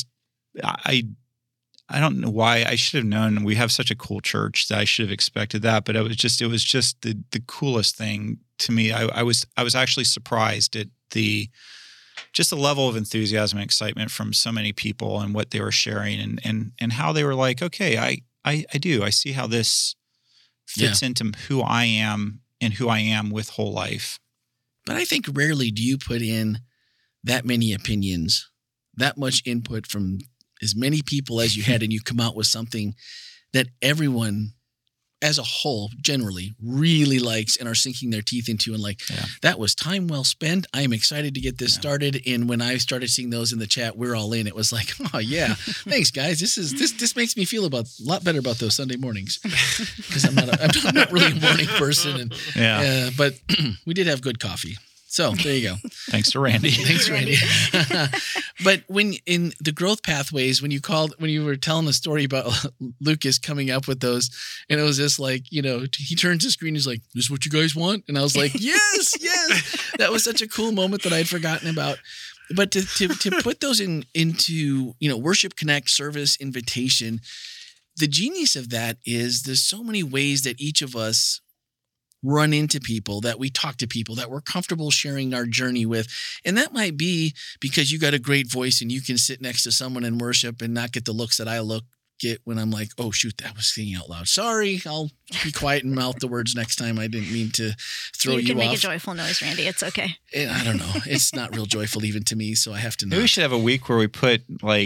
don't know why. I should have known. We have such a cool church that I should have expected that, but it was just the coolest thing to me. I was actually surprised at the level of enthusiasm and excitement from so many people and what they were sharing and how they were like, okay, I see how this fits into who I am and who I am with whole life. But I think rarely do you put in that many opinions, that much input from as many people as you had, and you come out with something that everyone as a whole generally really likes and are sinking their teeth into and that was time well spent. I am excited to get this started. And when I started seeing those in the chat, we're all in. It was like, oh yeah, thanks guys. This makes me feel a lot better about those Sunday mornings because I'm not really a morning person. And but we did have good coffee. So there you go. Thanks to Randy. Thanks, Randy. But when in the growth pathways, when you were telling the story about Lucas coming up with those, and it was just like, he turns the screen, he's like, "This is what you guys want?" And I was like, yes. That was such a cool moment that I'd forgotten about. But to put those into Worship Connect service invitation, the genius of that is there's so many ways that each of us run into people, that we talk to people that we're comfortable sharing our journey with. And that might be because you got a great voice and you can sit next to someone and worship and not get the looks that I get when I'm like, oh shoot, that was singing out loud. Sorry, I'll be quiet and mouth the words next time. I didn't mean to throw you off. You can make a joyful noise, Randy. It's okay. And I don't know. It's not real joyful even to me, so I have to know. Maybe we should have a week where we put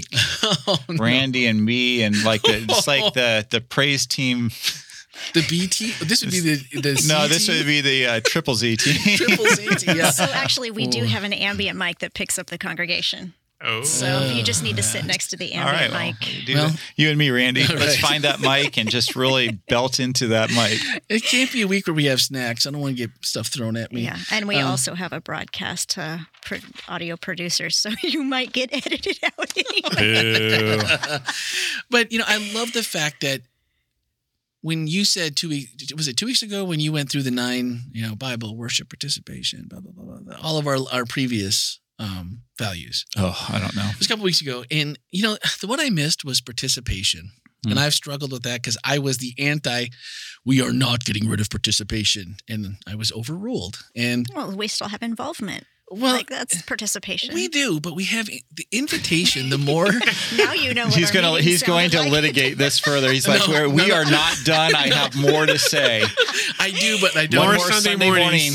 Randy and me and the praise team. The B team? This would be the C No, team? this would be the triple Z team. Triple Z team, yeah. So actually, we do have an ambient mic that picks up the congregation. Oh. So you just need to sit next to the ambient mic. You and me, Randy. Let's find that mic and just really belt into that mic. It can't be a week where we have snacks. I don't want to get stuff thrown at me. Yeah, and we also have a broadcast audio producer, so you might get edited out anyway. But, I love the fact that when you said 2 weeks, was it 2 weeks ago when you went through the 9, Bible, worship, participation, blah, blah, blah, blah, all of our previous values. Oh, I don't know. It was a couple weeks ago. And, the one I missed was participation. And I've struggled with that because I was the we are not getting rid of participation. And I was overruled. And we still have involvement. Well, that's participation. We do, but we have the invitation. The more now you know. What he's going to litigate this further. He's like, we are not done. I have more to say. I do, but I don't. More Sunday morning.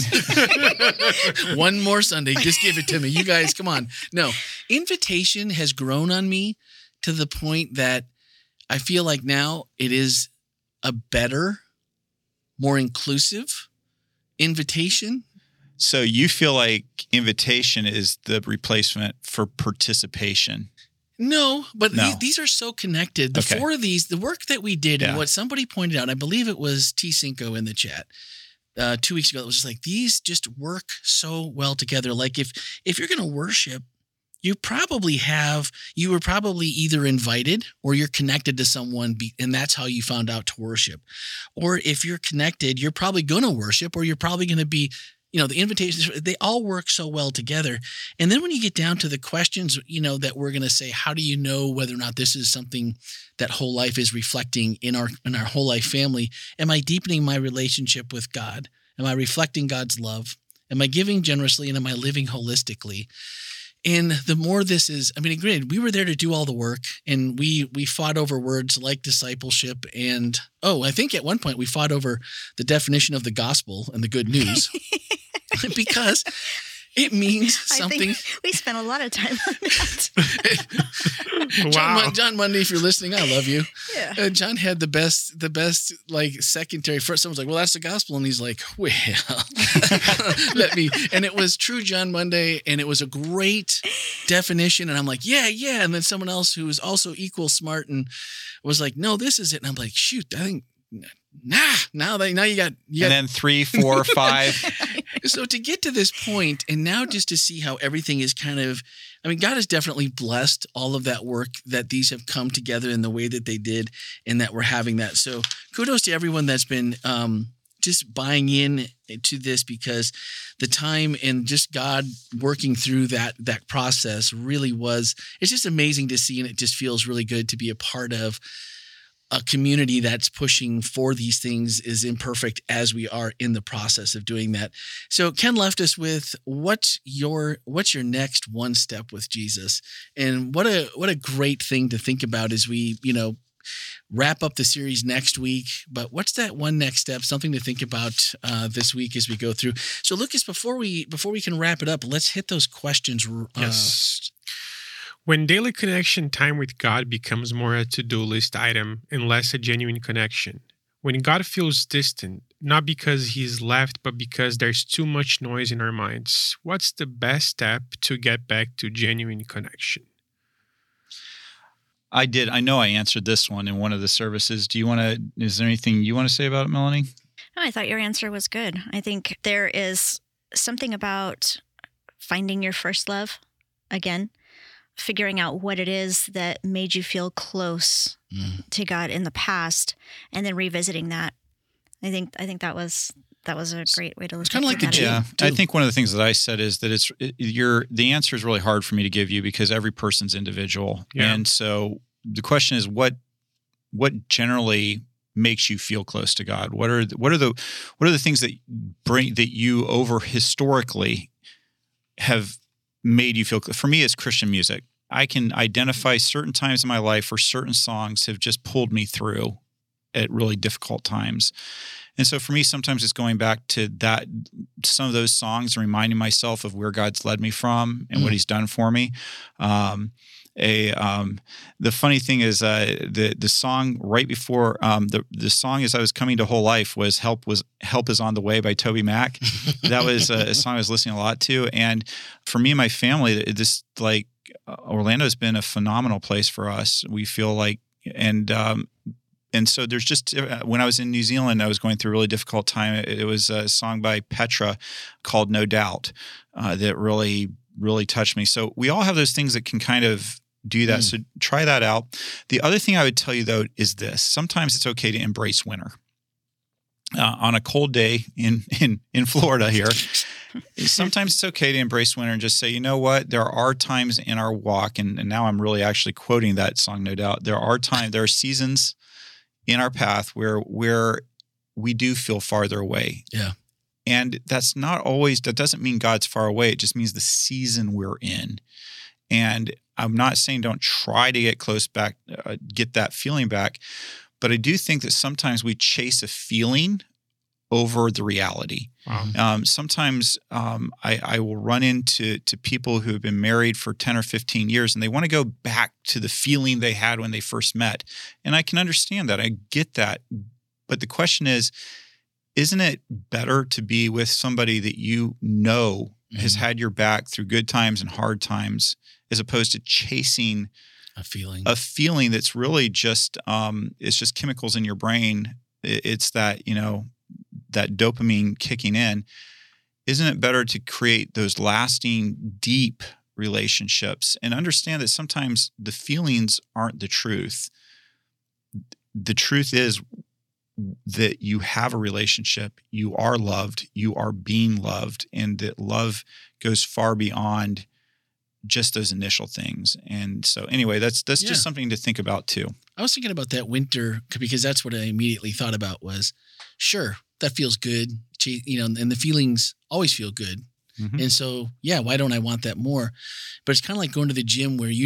One more Sunday. Just give it to me. You guys, come on. No, invitation has grown on me to the point that I feel like now it is a better, more inclusive invitation. So you feel like invitation is the replacement for participation? No, but these are so connected. The four of these, the work that we did and what somebody pointed out, I believe it was T. Cinco in the chat 2 weeks ago, it was just like, these just work so well together. Like if you're going to worship, you were probably either invited or you're connected to someone and that's how you found out to worship. Or if you're connected, you're probably going to worship or you're probably going to be the invitations, they all work so well together. And then when you get down to the questions, that we're going to say, how do you know whether or not this is something that Whole Life is reflecting in our Whole Life family? Am I deepening my relationship with God? Am I reflecting God's love? Am I giving generously? And am I living holistically? And the more this is, granted, we were there to do all the work and we fought over words like discipleship. And, I think at one point we fought over the definition of the gospel and the good news. Because It means I something. think we spent a lot of time on that. Wow. John Monday, if you're listening, I love you. Yeah. John had the best like secondary. First, someone's like, "Well, that's the gospel," and he's like, "Well, let me." And it was true, John Monday, and it was a great definition. And I'm like, "Yeah." And then someone else who was also equal smart and was like, "No, this is it." And I'm like, "Shoot, I think." Now you got. And then 3, 4, 5. So to get to this point, and now just to see how everything is kind of, I mean, God has definitely blessed all of that work that these have come together in the way that they did, and that we're having that. So kudos to everyone that's been just buying in to this, because the time and just God working through that process really was, it's just amazing to see, and it just feels really good to be a part of a community that's pushing for these things, as imperfect as we are in the process of doing that. So Ken left us with what's your next one step with Jesus, and what a great thing to think about as we wrap up the series next week. But what's that one next step? Something to think about this week as we go through. So Lucas, before we can wrap it up, let's hit those questions. Yes. When daily connection time with God becomes more a to-do list item and less a genuine connection. When God feels distant, not because he's left, but because there's too much noise in our minds. What's the best step to get back to genuine connection? I know I answered this one in one of the services. Is there anything you want to say about it, Melanie? No, I thought your answer was good. I think there is something about finding your first love again, figuring out what it is that made you feel close to God in the past, and then revisiting that. I think that was a great way to look at it. It's kind of like the gym. Yeah, too. I think one of the things that I said is that the answer is really hard for me to give you, because every person's individual. Yeah. And so the question is, what generally makes you feel close to God? What are the things that you over historically have made you feel? For me, it's Christian music. I can identify certain times in my life where certain songs have just pulled me through at really difficult times. And so for me, sometimes it's going back to some of those songs and reminding myself of where God's led me from and what he's done for me. The funny thing is, the song right before the song as I was coming to whole life was "Help Is on the Way" by Toby Mac. That was a song I was listening a lot to, and for me and my family, this Orlando has been a phenomenal place for us. We feel like, and so there's just, when I was in New Zealand, I was going through a really difficult time. It was a song by Petra called "No Doubt" that really, really touched me. So we all have those things that can kind of do that. So try that out. The other thing I would tell you, though, is this. Sometimes it's okay to embrace winter. On a cold day in Florida here, sometimes it's okay to embrace winter and just say, you know what? There are times in our walk, and now I'm really actually quoting that song, No Doubt. There are seasons in our path where we do feel farther away. Yeah. And that doesn't mean God's far away. It just means the season we're in. And I'm not saying don't try to get close back, get that feeling back, but I do think that sometimes we chase a feeling over the reality. Wow. Sometimes I will run into people who have been married for 10 or 15 years, and they want to go back to the feeling they had when they first met. And I can understand that. I get that. But the question is, isn't it better to be with somebody that you know has had your back through good times and hard times, as opposed to chasing a feeling that's really just it's just chemicals in your brain? It's that, that dopamine kicking in. Isn't it better to create those lasting, deep relationships and understand that sometimes the feelings aren't the truth? The truth is that you have a relationship, you are loved, you are being loved, and that love goes far beyond just those initial things. And so anyway, that's just something to think about too. I was thinking about that winter, because that's what I immediately thought about was, sure, that feels good, and the feelings always feel good. Mm-hmm. And so, why don't I want that more? But it's kind of like going to the gym where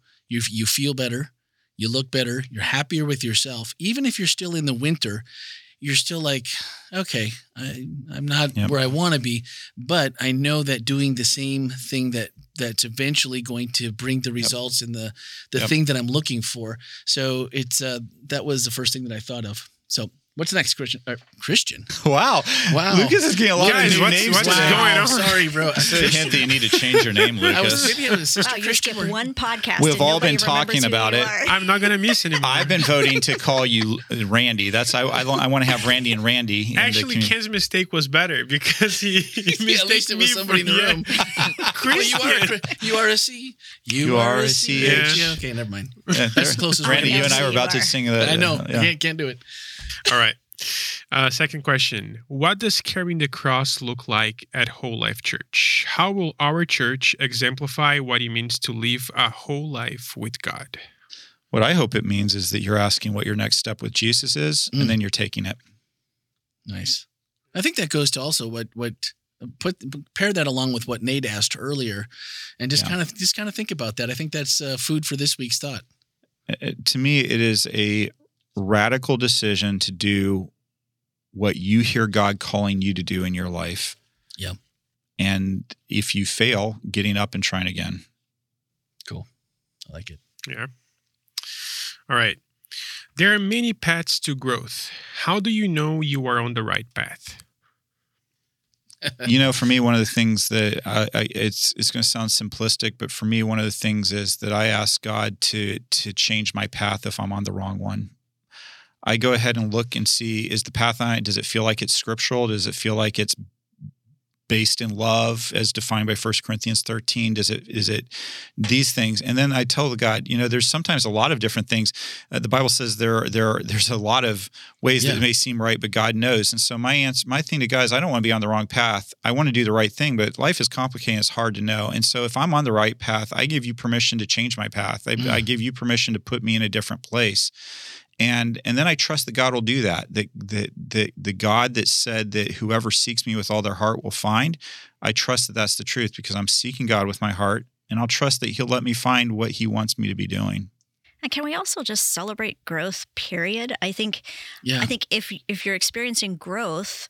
you feel better, you look better, you're happier with yourself. Even if you're still in the winter, you're still like, okay, I'm not Yep. where I want to be, but I know that doing the same thing that's eventually going to bring the results and the Yep. thing that I'm looking for. So it's that was the first thing that I thought of. So what's the next, Christian? Christian? Wow. Wow. Lucas is getting a lot Guys, of new what's- names. what's today. going on? Sorry, bro. That's a hint that you need to change your name, I was Lucas. maybe it was Sister Wow, you Christian. skipped one podcast. We've and all nobody been talking remembers who about you it. are. I'm not going to miss anymore. I've been voting to call you Randy. That's I want to have Randy and Randy. in the Actually, community. Ken's mistake was better because he Yeah, at least it mistaked was me somebody in for- the yeah. room. Well, Christian. you are a C. You are a C. Yeah. Okay, never mind. Yeah, That's the closest Randy, one. you and I were about to You are. sing that. I know. Yeah. Can't do it. All right. Second question. What does carrying the cross look like at Whole Life Church? How will our church exemplify what it means to live a whole life with God? What I hope it means is that you're asking what your next step with Jesus is, and then you're taking it. Nice. I think that goes to also what pair that along with what Nate asked earlier, and just Yeah. kind of think about that. I think that's food for this week's thought. To me, it is a radical decision to do what you hear God calling you to do in your life. Yeah. And if you fail, getting up and trying again. Cool. I like it. Yeah. All right. There are many paths to growth. How do you know you are on the right path? You know, for me, one of the things that it's going to sound simplistic, but for me, one of the things is that I ask God to change my path if I'm on the wrong one. I go ahead and look and see, is the path does it feel like it's scriptural? Does it feel like it's based in love as defined by 1 Corinthians 13? Is it these things? And then I tell God, you know, there's sometimes a lot of different things. The Bible says there's a lot of ways that it may seem right, but God knows. And so my thing to God is I don't want to be on the wrong path. I want to do the right thing, but life is complicated. It's hard to know. And so if I'm on the right path, I give you permission to change my path. I give you permission to put me in a different place. And then I trust that God will do that. The God that said that whoever seeks me with all their heart will find, I trust that that's the truth because I'm seeking God with my heart, and I'll trust that He'll let me find what He wants me to be doing. And can we also just celebrate growth, period? I think if you're experiencing growth,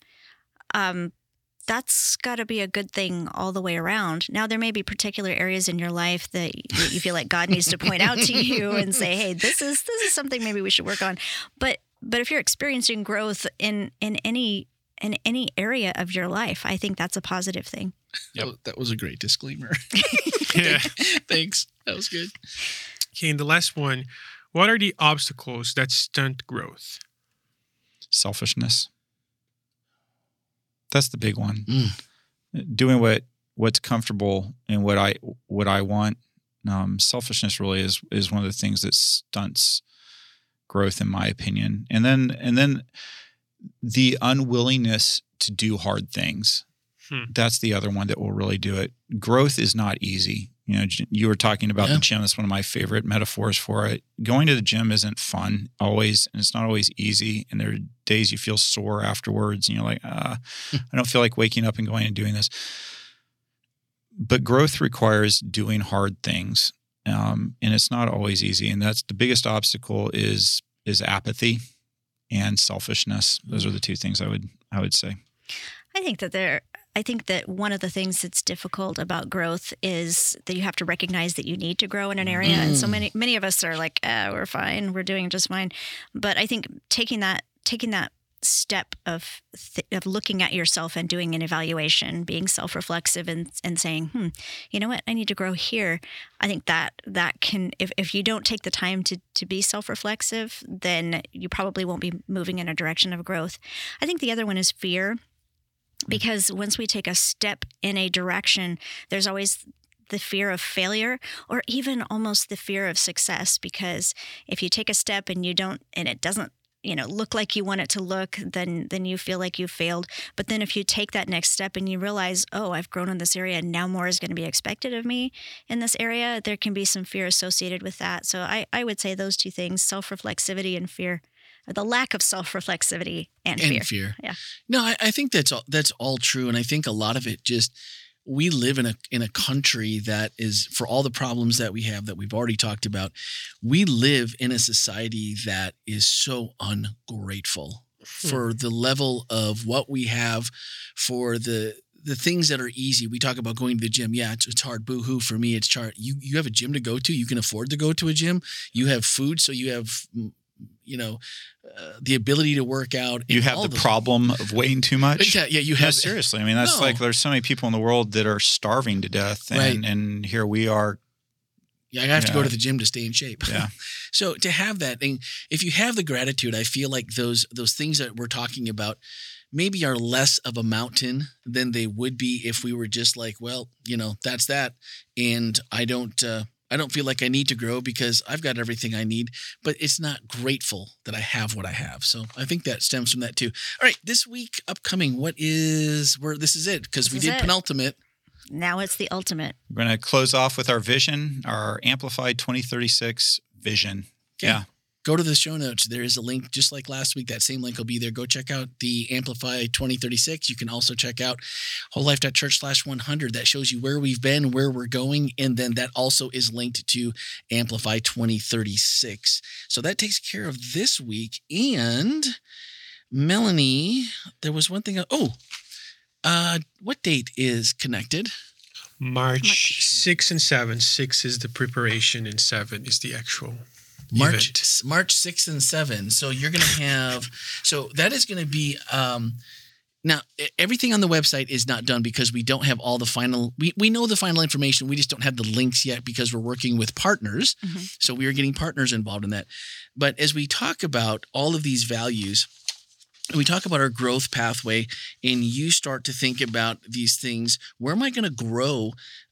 that's got to be a good thing all the way around. Now, there may be particular areas in your life that you feel like God needs to point out to you and say, "Hey, this is something maybe we should work on." But if you're experiencing growth in any area of your life, I think that's a positive thing. Yep. That was a great disclaimer. Yeah. Thanks. That was good. Okay, and the last one. What are the obstacles that stunt growth? Selfishness. That's the big one. Doing what's comfortable and what I want. Selfishness really is one of the things that stunts growth, in my opinion. And then the unwillingness to do hard things. That's the other one that will really do it. Growth is not easy. You know, you were talking about the gym. That's one of my favorite metaphors for it. Going to the gym isn't fun always, and it's not always easy. And there are days you feel sore afterwards, and you're like, I don't feel like waking up and going and doing this. But growth requires doing hard things, and it's not always easy. And that's the biggest obstacle is apathy and selfishness. Those are the two things I would say. I think that one of the things that's difficult about growth is that you have to recognize that you need to grow in an area. And so many of us are like, we're fine. We're doing just fine. But I think taking that step of looking at yourself and doing an evaluation, being self-reflexive and saying, you know what, I need to grow here. I think that can, if you don't take the time to be self-reflexive, then you probably won't be moving in a direction of growth. I think the other one is fear. Because once we take a step in a direction, there's always the fear of failure or even almost the fear of success. Because if you take a step and it doesn't, look like you want it to look, then you feel like you've failed. But then if you take that next step and you realize, oh, I've grown in this area and now more is going to be expected of me in this area, there can be some fear associated with that. So I would say those two things, self-reflexivity and fear. The lack of self-reflexivity and fear. Yeah. No, I think that's all true, and I think a lot of it we live in a country that is, for all the problems that we have that we've already talked about, we live in a society that is so ungrateful. for the level of what we have, for the things that are easy. We talk about going to the gym. Yeah, it's hard. Boo-hoo for me. It's hard. You have a gym to go to. You can afford to go to a gym. You have food, so you have the ability to work out. You have the problem of weighing too much. Yeah, you have. Seriously. I mean, that's like there's so many people in the world that are starving to death, and here we are. Yeah, I have to go to the gym to stay in shape. Yeah. So to have that thing, if you have the gratitude, I feel like those things that we're talking about maybe are less of a mountain than they would be if we were just like, well, that's that. And I don't feel like I need to grow because I've got everything I need, but it's not grateful that I have what I have. So I think that stems from that too. All right, this week upcoming, this is it, because we did penultimate. Now it's the ultimate. We're going to close off with our vision, our Amplified 2036 vision. Okay. Yeah. Go to the show notes. There is a link, just like last week. That same link will be there. Go check out the Amplify 2036. You can also check out wholelife.church/100. That shows you where we've been, where we're going, and then that also is linked to Amplify 2036. So that takes care of this week. And Melanie, there was one thing. What date is connected? March 6 and 7. 6 is the preparation and 7 is the actual event. March 6 and 7. So you're going to have, so that is going to be, now everything on the website is not done because we don't have all the final, we know the final information. We just don't have the links yet because we're working with partners. Mm-hmm. So we are getting partners involved in that. But as we talk about all of these values, we talk about our growth pathway, and you start to think about these things. Where am I going to grow?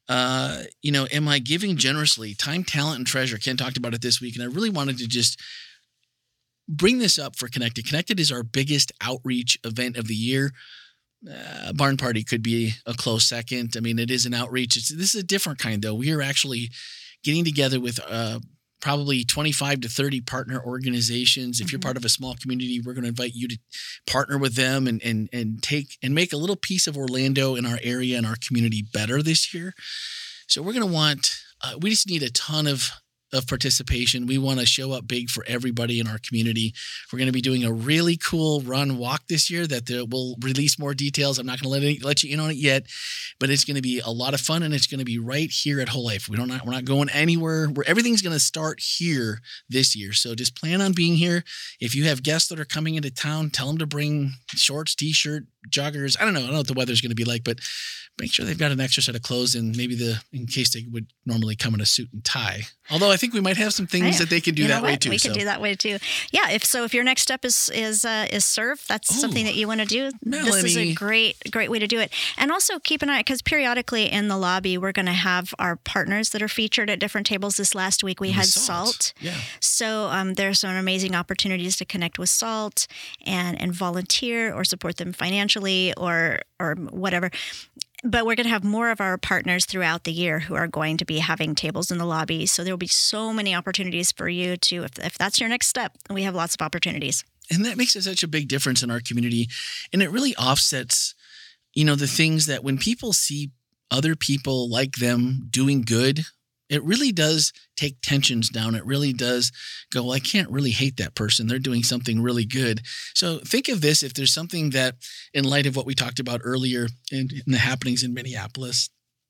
Am I giving generously? Time, talent, and treasure. Ken talked about it this week, and I really wanted to just bring this up for Connected. Connected is our biggest outreach event of the year. Barn Party could be a close second. I mean, it is an outreach. This is a different kind, though. We are actually getting together with probably 25 to 30 partner organizations. If you're part of a small community, we're going to invite you to partner with them and take and make a little piece of Orlando in our area and our community better this year. So we're going to we just need a ton of participation. We want to show up big for everybody in our community. We're going to be doing a really cool run walk this year that we'll release more details. I'm not going to let you in on it yet, but it's going to be a lot of fun, and it's going to be right here at Whole Life. We're not going anywhere. Everything's going to start here this year. So just plan on being here. If you have guests that are coming into town, tell them to bring shorts, t-shirt, joggers. I don't know what the weather's going to be like, but make sure they've got an extra set of clothes, and maybe in case they would normally come in a suit and tie. Although I think we might have some things that they can do that way too. We can do that way too. Yeah. If your next step is serve, that's something that you want to do. Melanie. This is a great way to do it. And also keep an eye, because periodically in the lobby, we're going to have our partners that are featured at different tables. This last week we had Salt. Yeah. So there's some amazing opportunities to connect with Salt and volunteer or support them financially or whatever. But we're going to have more of our partners throughout the year who are going to be having tables in the lobby. So there will be so many opportunities for you to, if that's your next step, we have lots of opportunities. And that makes such a big difference in our community. And it really offsets, the things that when people see other people like them doing good, it really does take tensions down. It really does go, well, I can't really hate that person. They're doing something really good. So think of this, if there's something that, in light of what we talked about earlier in the happenings in Minneapolis,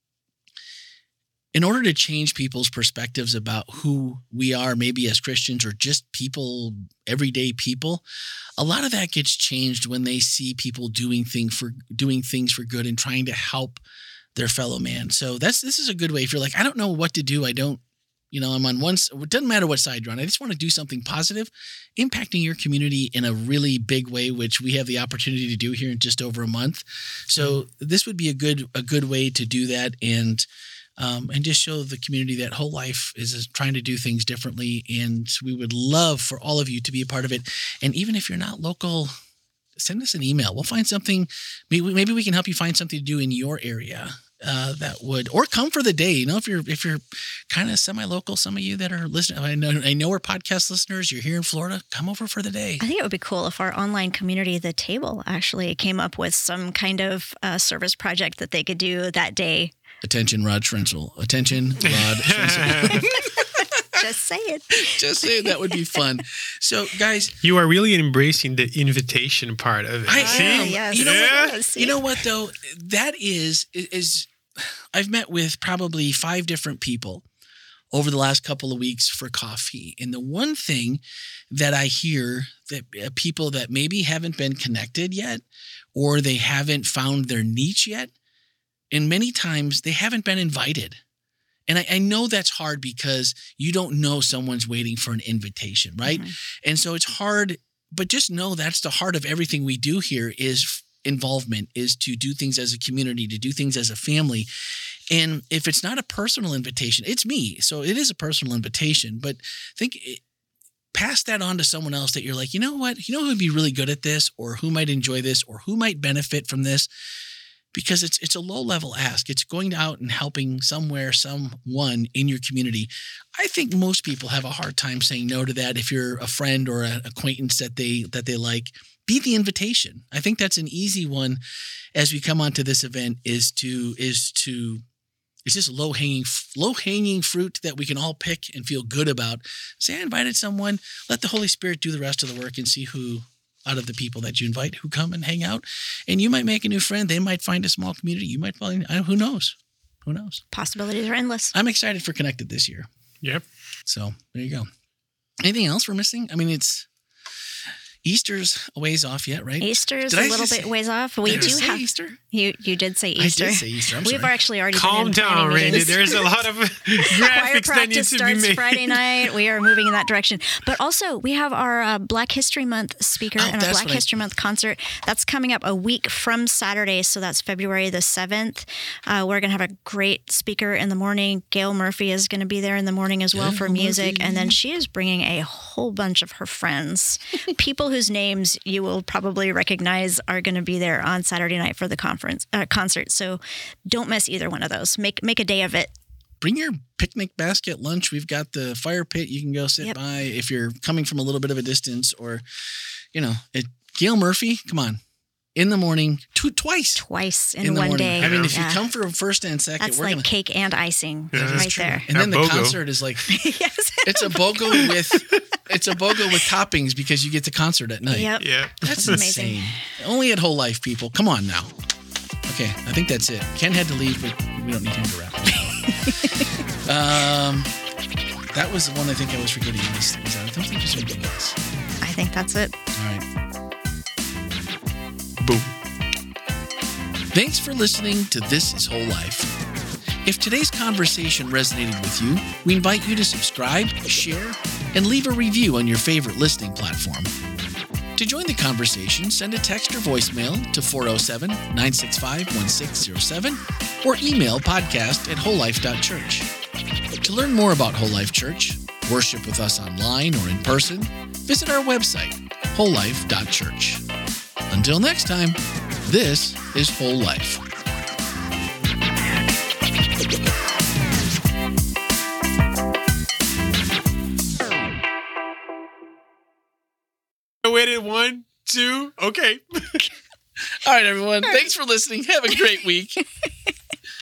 in order to change people's perspectives about who we are, maybe as Christians or just people, everyday people, a lot of that gets changed when they see people doing things for good and trying to help their fellow man. So this is a good way. If you're like, I don't know what to do. I don't, I'm on one, it doesn't matter what side you're on. I just want to do something positive, impacting your community in a really big way, which we have the opportunity to do here in just over a month. So this would be a good way to do that and just show the community that Whole Life is trying to do things differently. And we would love for all of you to be a part of it. And even if you're not local, send us an email. We'll find something. Maybe we can help you find something to do in your area. That would, or come for the day. If you're kind of semi-local, some of you that are listening, I know we're podcast listeners. You're here in Florida. Come over for the day. I think it would be cool if our online community, The Table, actually came up with some kind of service project that they could do that day. Attention, Rod Schrenzel. Attention, Rod Schrenzel. Just saying. Just saying, that would be fun. So, guys, You are really embracing the invitation part of it. I See? am. Yes. You know Yeah. what? You know what though? That is I've met with probably 5 different people over the last couple of weeks for coffee. And the one thing that I hear that people that maybe haven't been connected yet, or they haven't found their niche yet, and many times they haven't been invited. And I know that's hard because you don't know someone's waiting for an invitation, right? Mhm. And so it's hard, but just know that's the heart of everything we do here is involvement, is to do things as a community, to do things as a family. And if it's not a personal invitation, it's me. So it is a personal invitation, but pass that on to someone else that you're like, you know what? You know who would be really good at this, or who might enjoy this, or who might benefit from this? Because it's a low-level ask. It's going out and helping someone in your community. I think most people have a hard time saying no to that. If you're a friend or an acquaintance that they like, be the invitation. I think that's an easy one as we come onto this event is just low-hanging fruit that we can all pick and feel good about. Say I invited someone, let the Holy Spirit do the rest of the work and see who out of the people that you invite who come and hang out. And you might make a new friend. They might find a small community. You might find, who knows? Who knows? Possibilities are endless. I'm excited for Connected this year. Yep. So there you go. Anything else we're missing? I mean, Easter's a ways off yet, right? Easter's Did a I little just bit ways off. We Did I do say have Easter? You did say Easter. I did say Easter. I'm We've sorry. actually already Calm been in down, planning Randy. meetings. There's a lot of Choir graphics that need practice to be starts made. Friday night. We are moving in that direction. But also, we have our Black History Month speaker and our that's Black what History Month concert. That's coming up a week from Saturday, so that's February the 7th. We're going to have a great speaker in the morning. Gail Murphy is going to be there in the morning as well for music. And then she is bringing a whole bunch of her friends, people whose names you will probably recognize are going to be there on Saturday night for the concert. So don't miss either one of those. Make a day of it. Bring your picnic basket lunch. We've got the fire pit you can go sit by if you're coming from a little bit of a distance, or, Gail Murphy, come on. In the morning, twice in the one morning. day. I mean, if you come for first and second, that's we're like gonna cake and icing Yeah, right there. And then the BOGO. concert is like Yes. it's a BOGO with toppings because you get the concert at night. Yep. Yeah. That's Amazing. insane. Only at Whole Life, people. Come on now. Okay, I think that's it. Ken had to leave, but we don't need him to wrap it up. That was the one I think I was forgetting. I don't think there's anything else. I think that's it. All right. Boom. Thanks for listening to This is Whole Life. If today's conversation resonated with you, we invite you to subscribe, share, and leave a review on your favorite listening platform. To join the conversation, send a text or voicemail to 407-965-1607 or email podcast@wholelife.church. To learn more about Whole Life Church, worship with us online or in person, visit our website, wholelife.church. Until next time, this is Whole Life. I waited 1, 2. Okay. All right, everyone. Thanks for listening. Have a great week.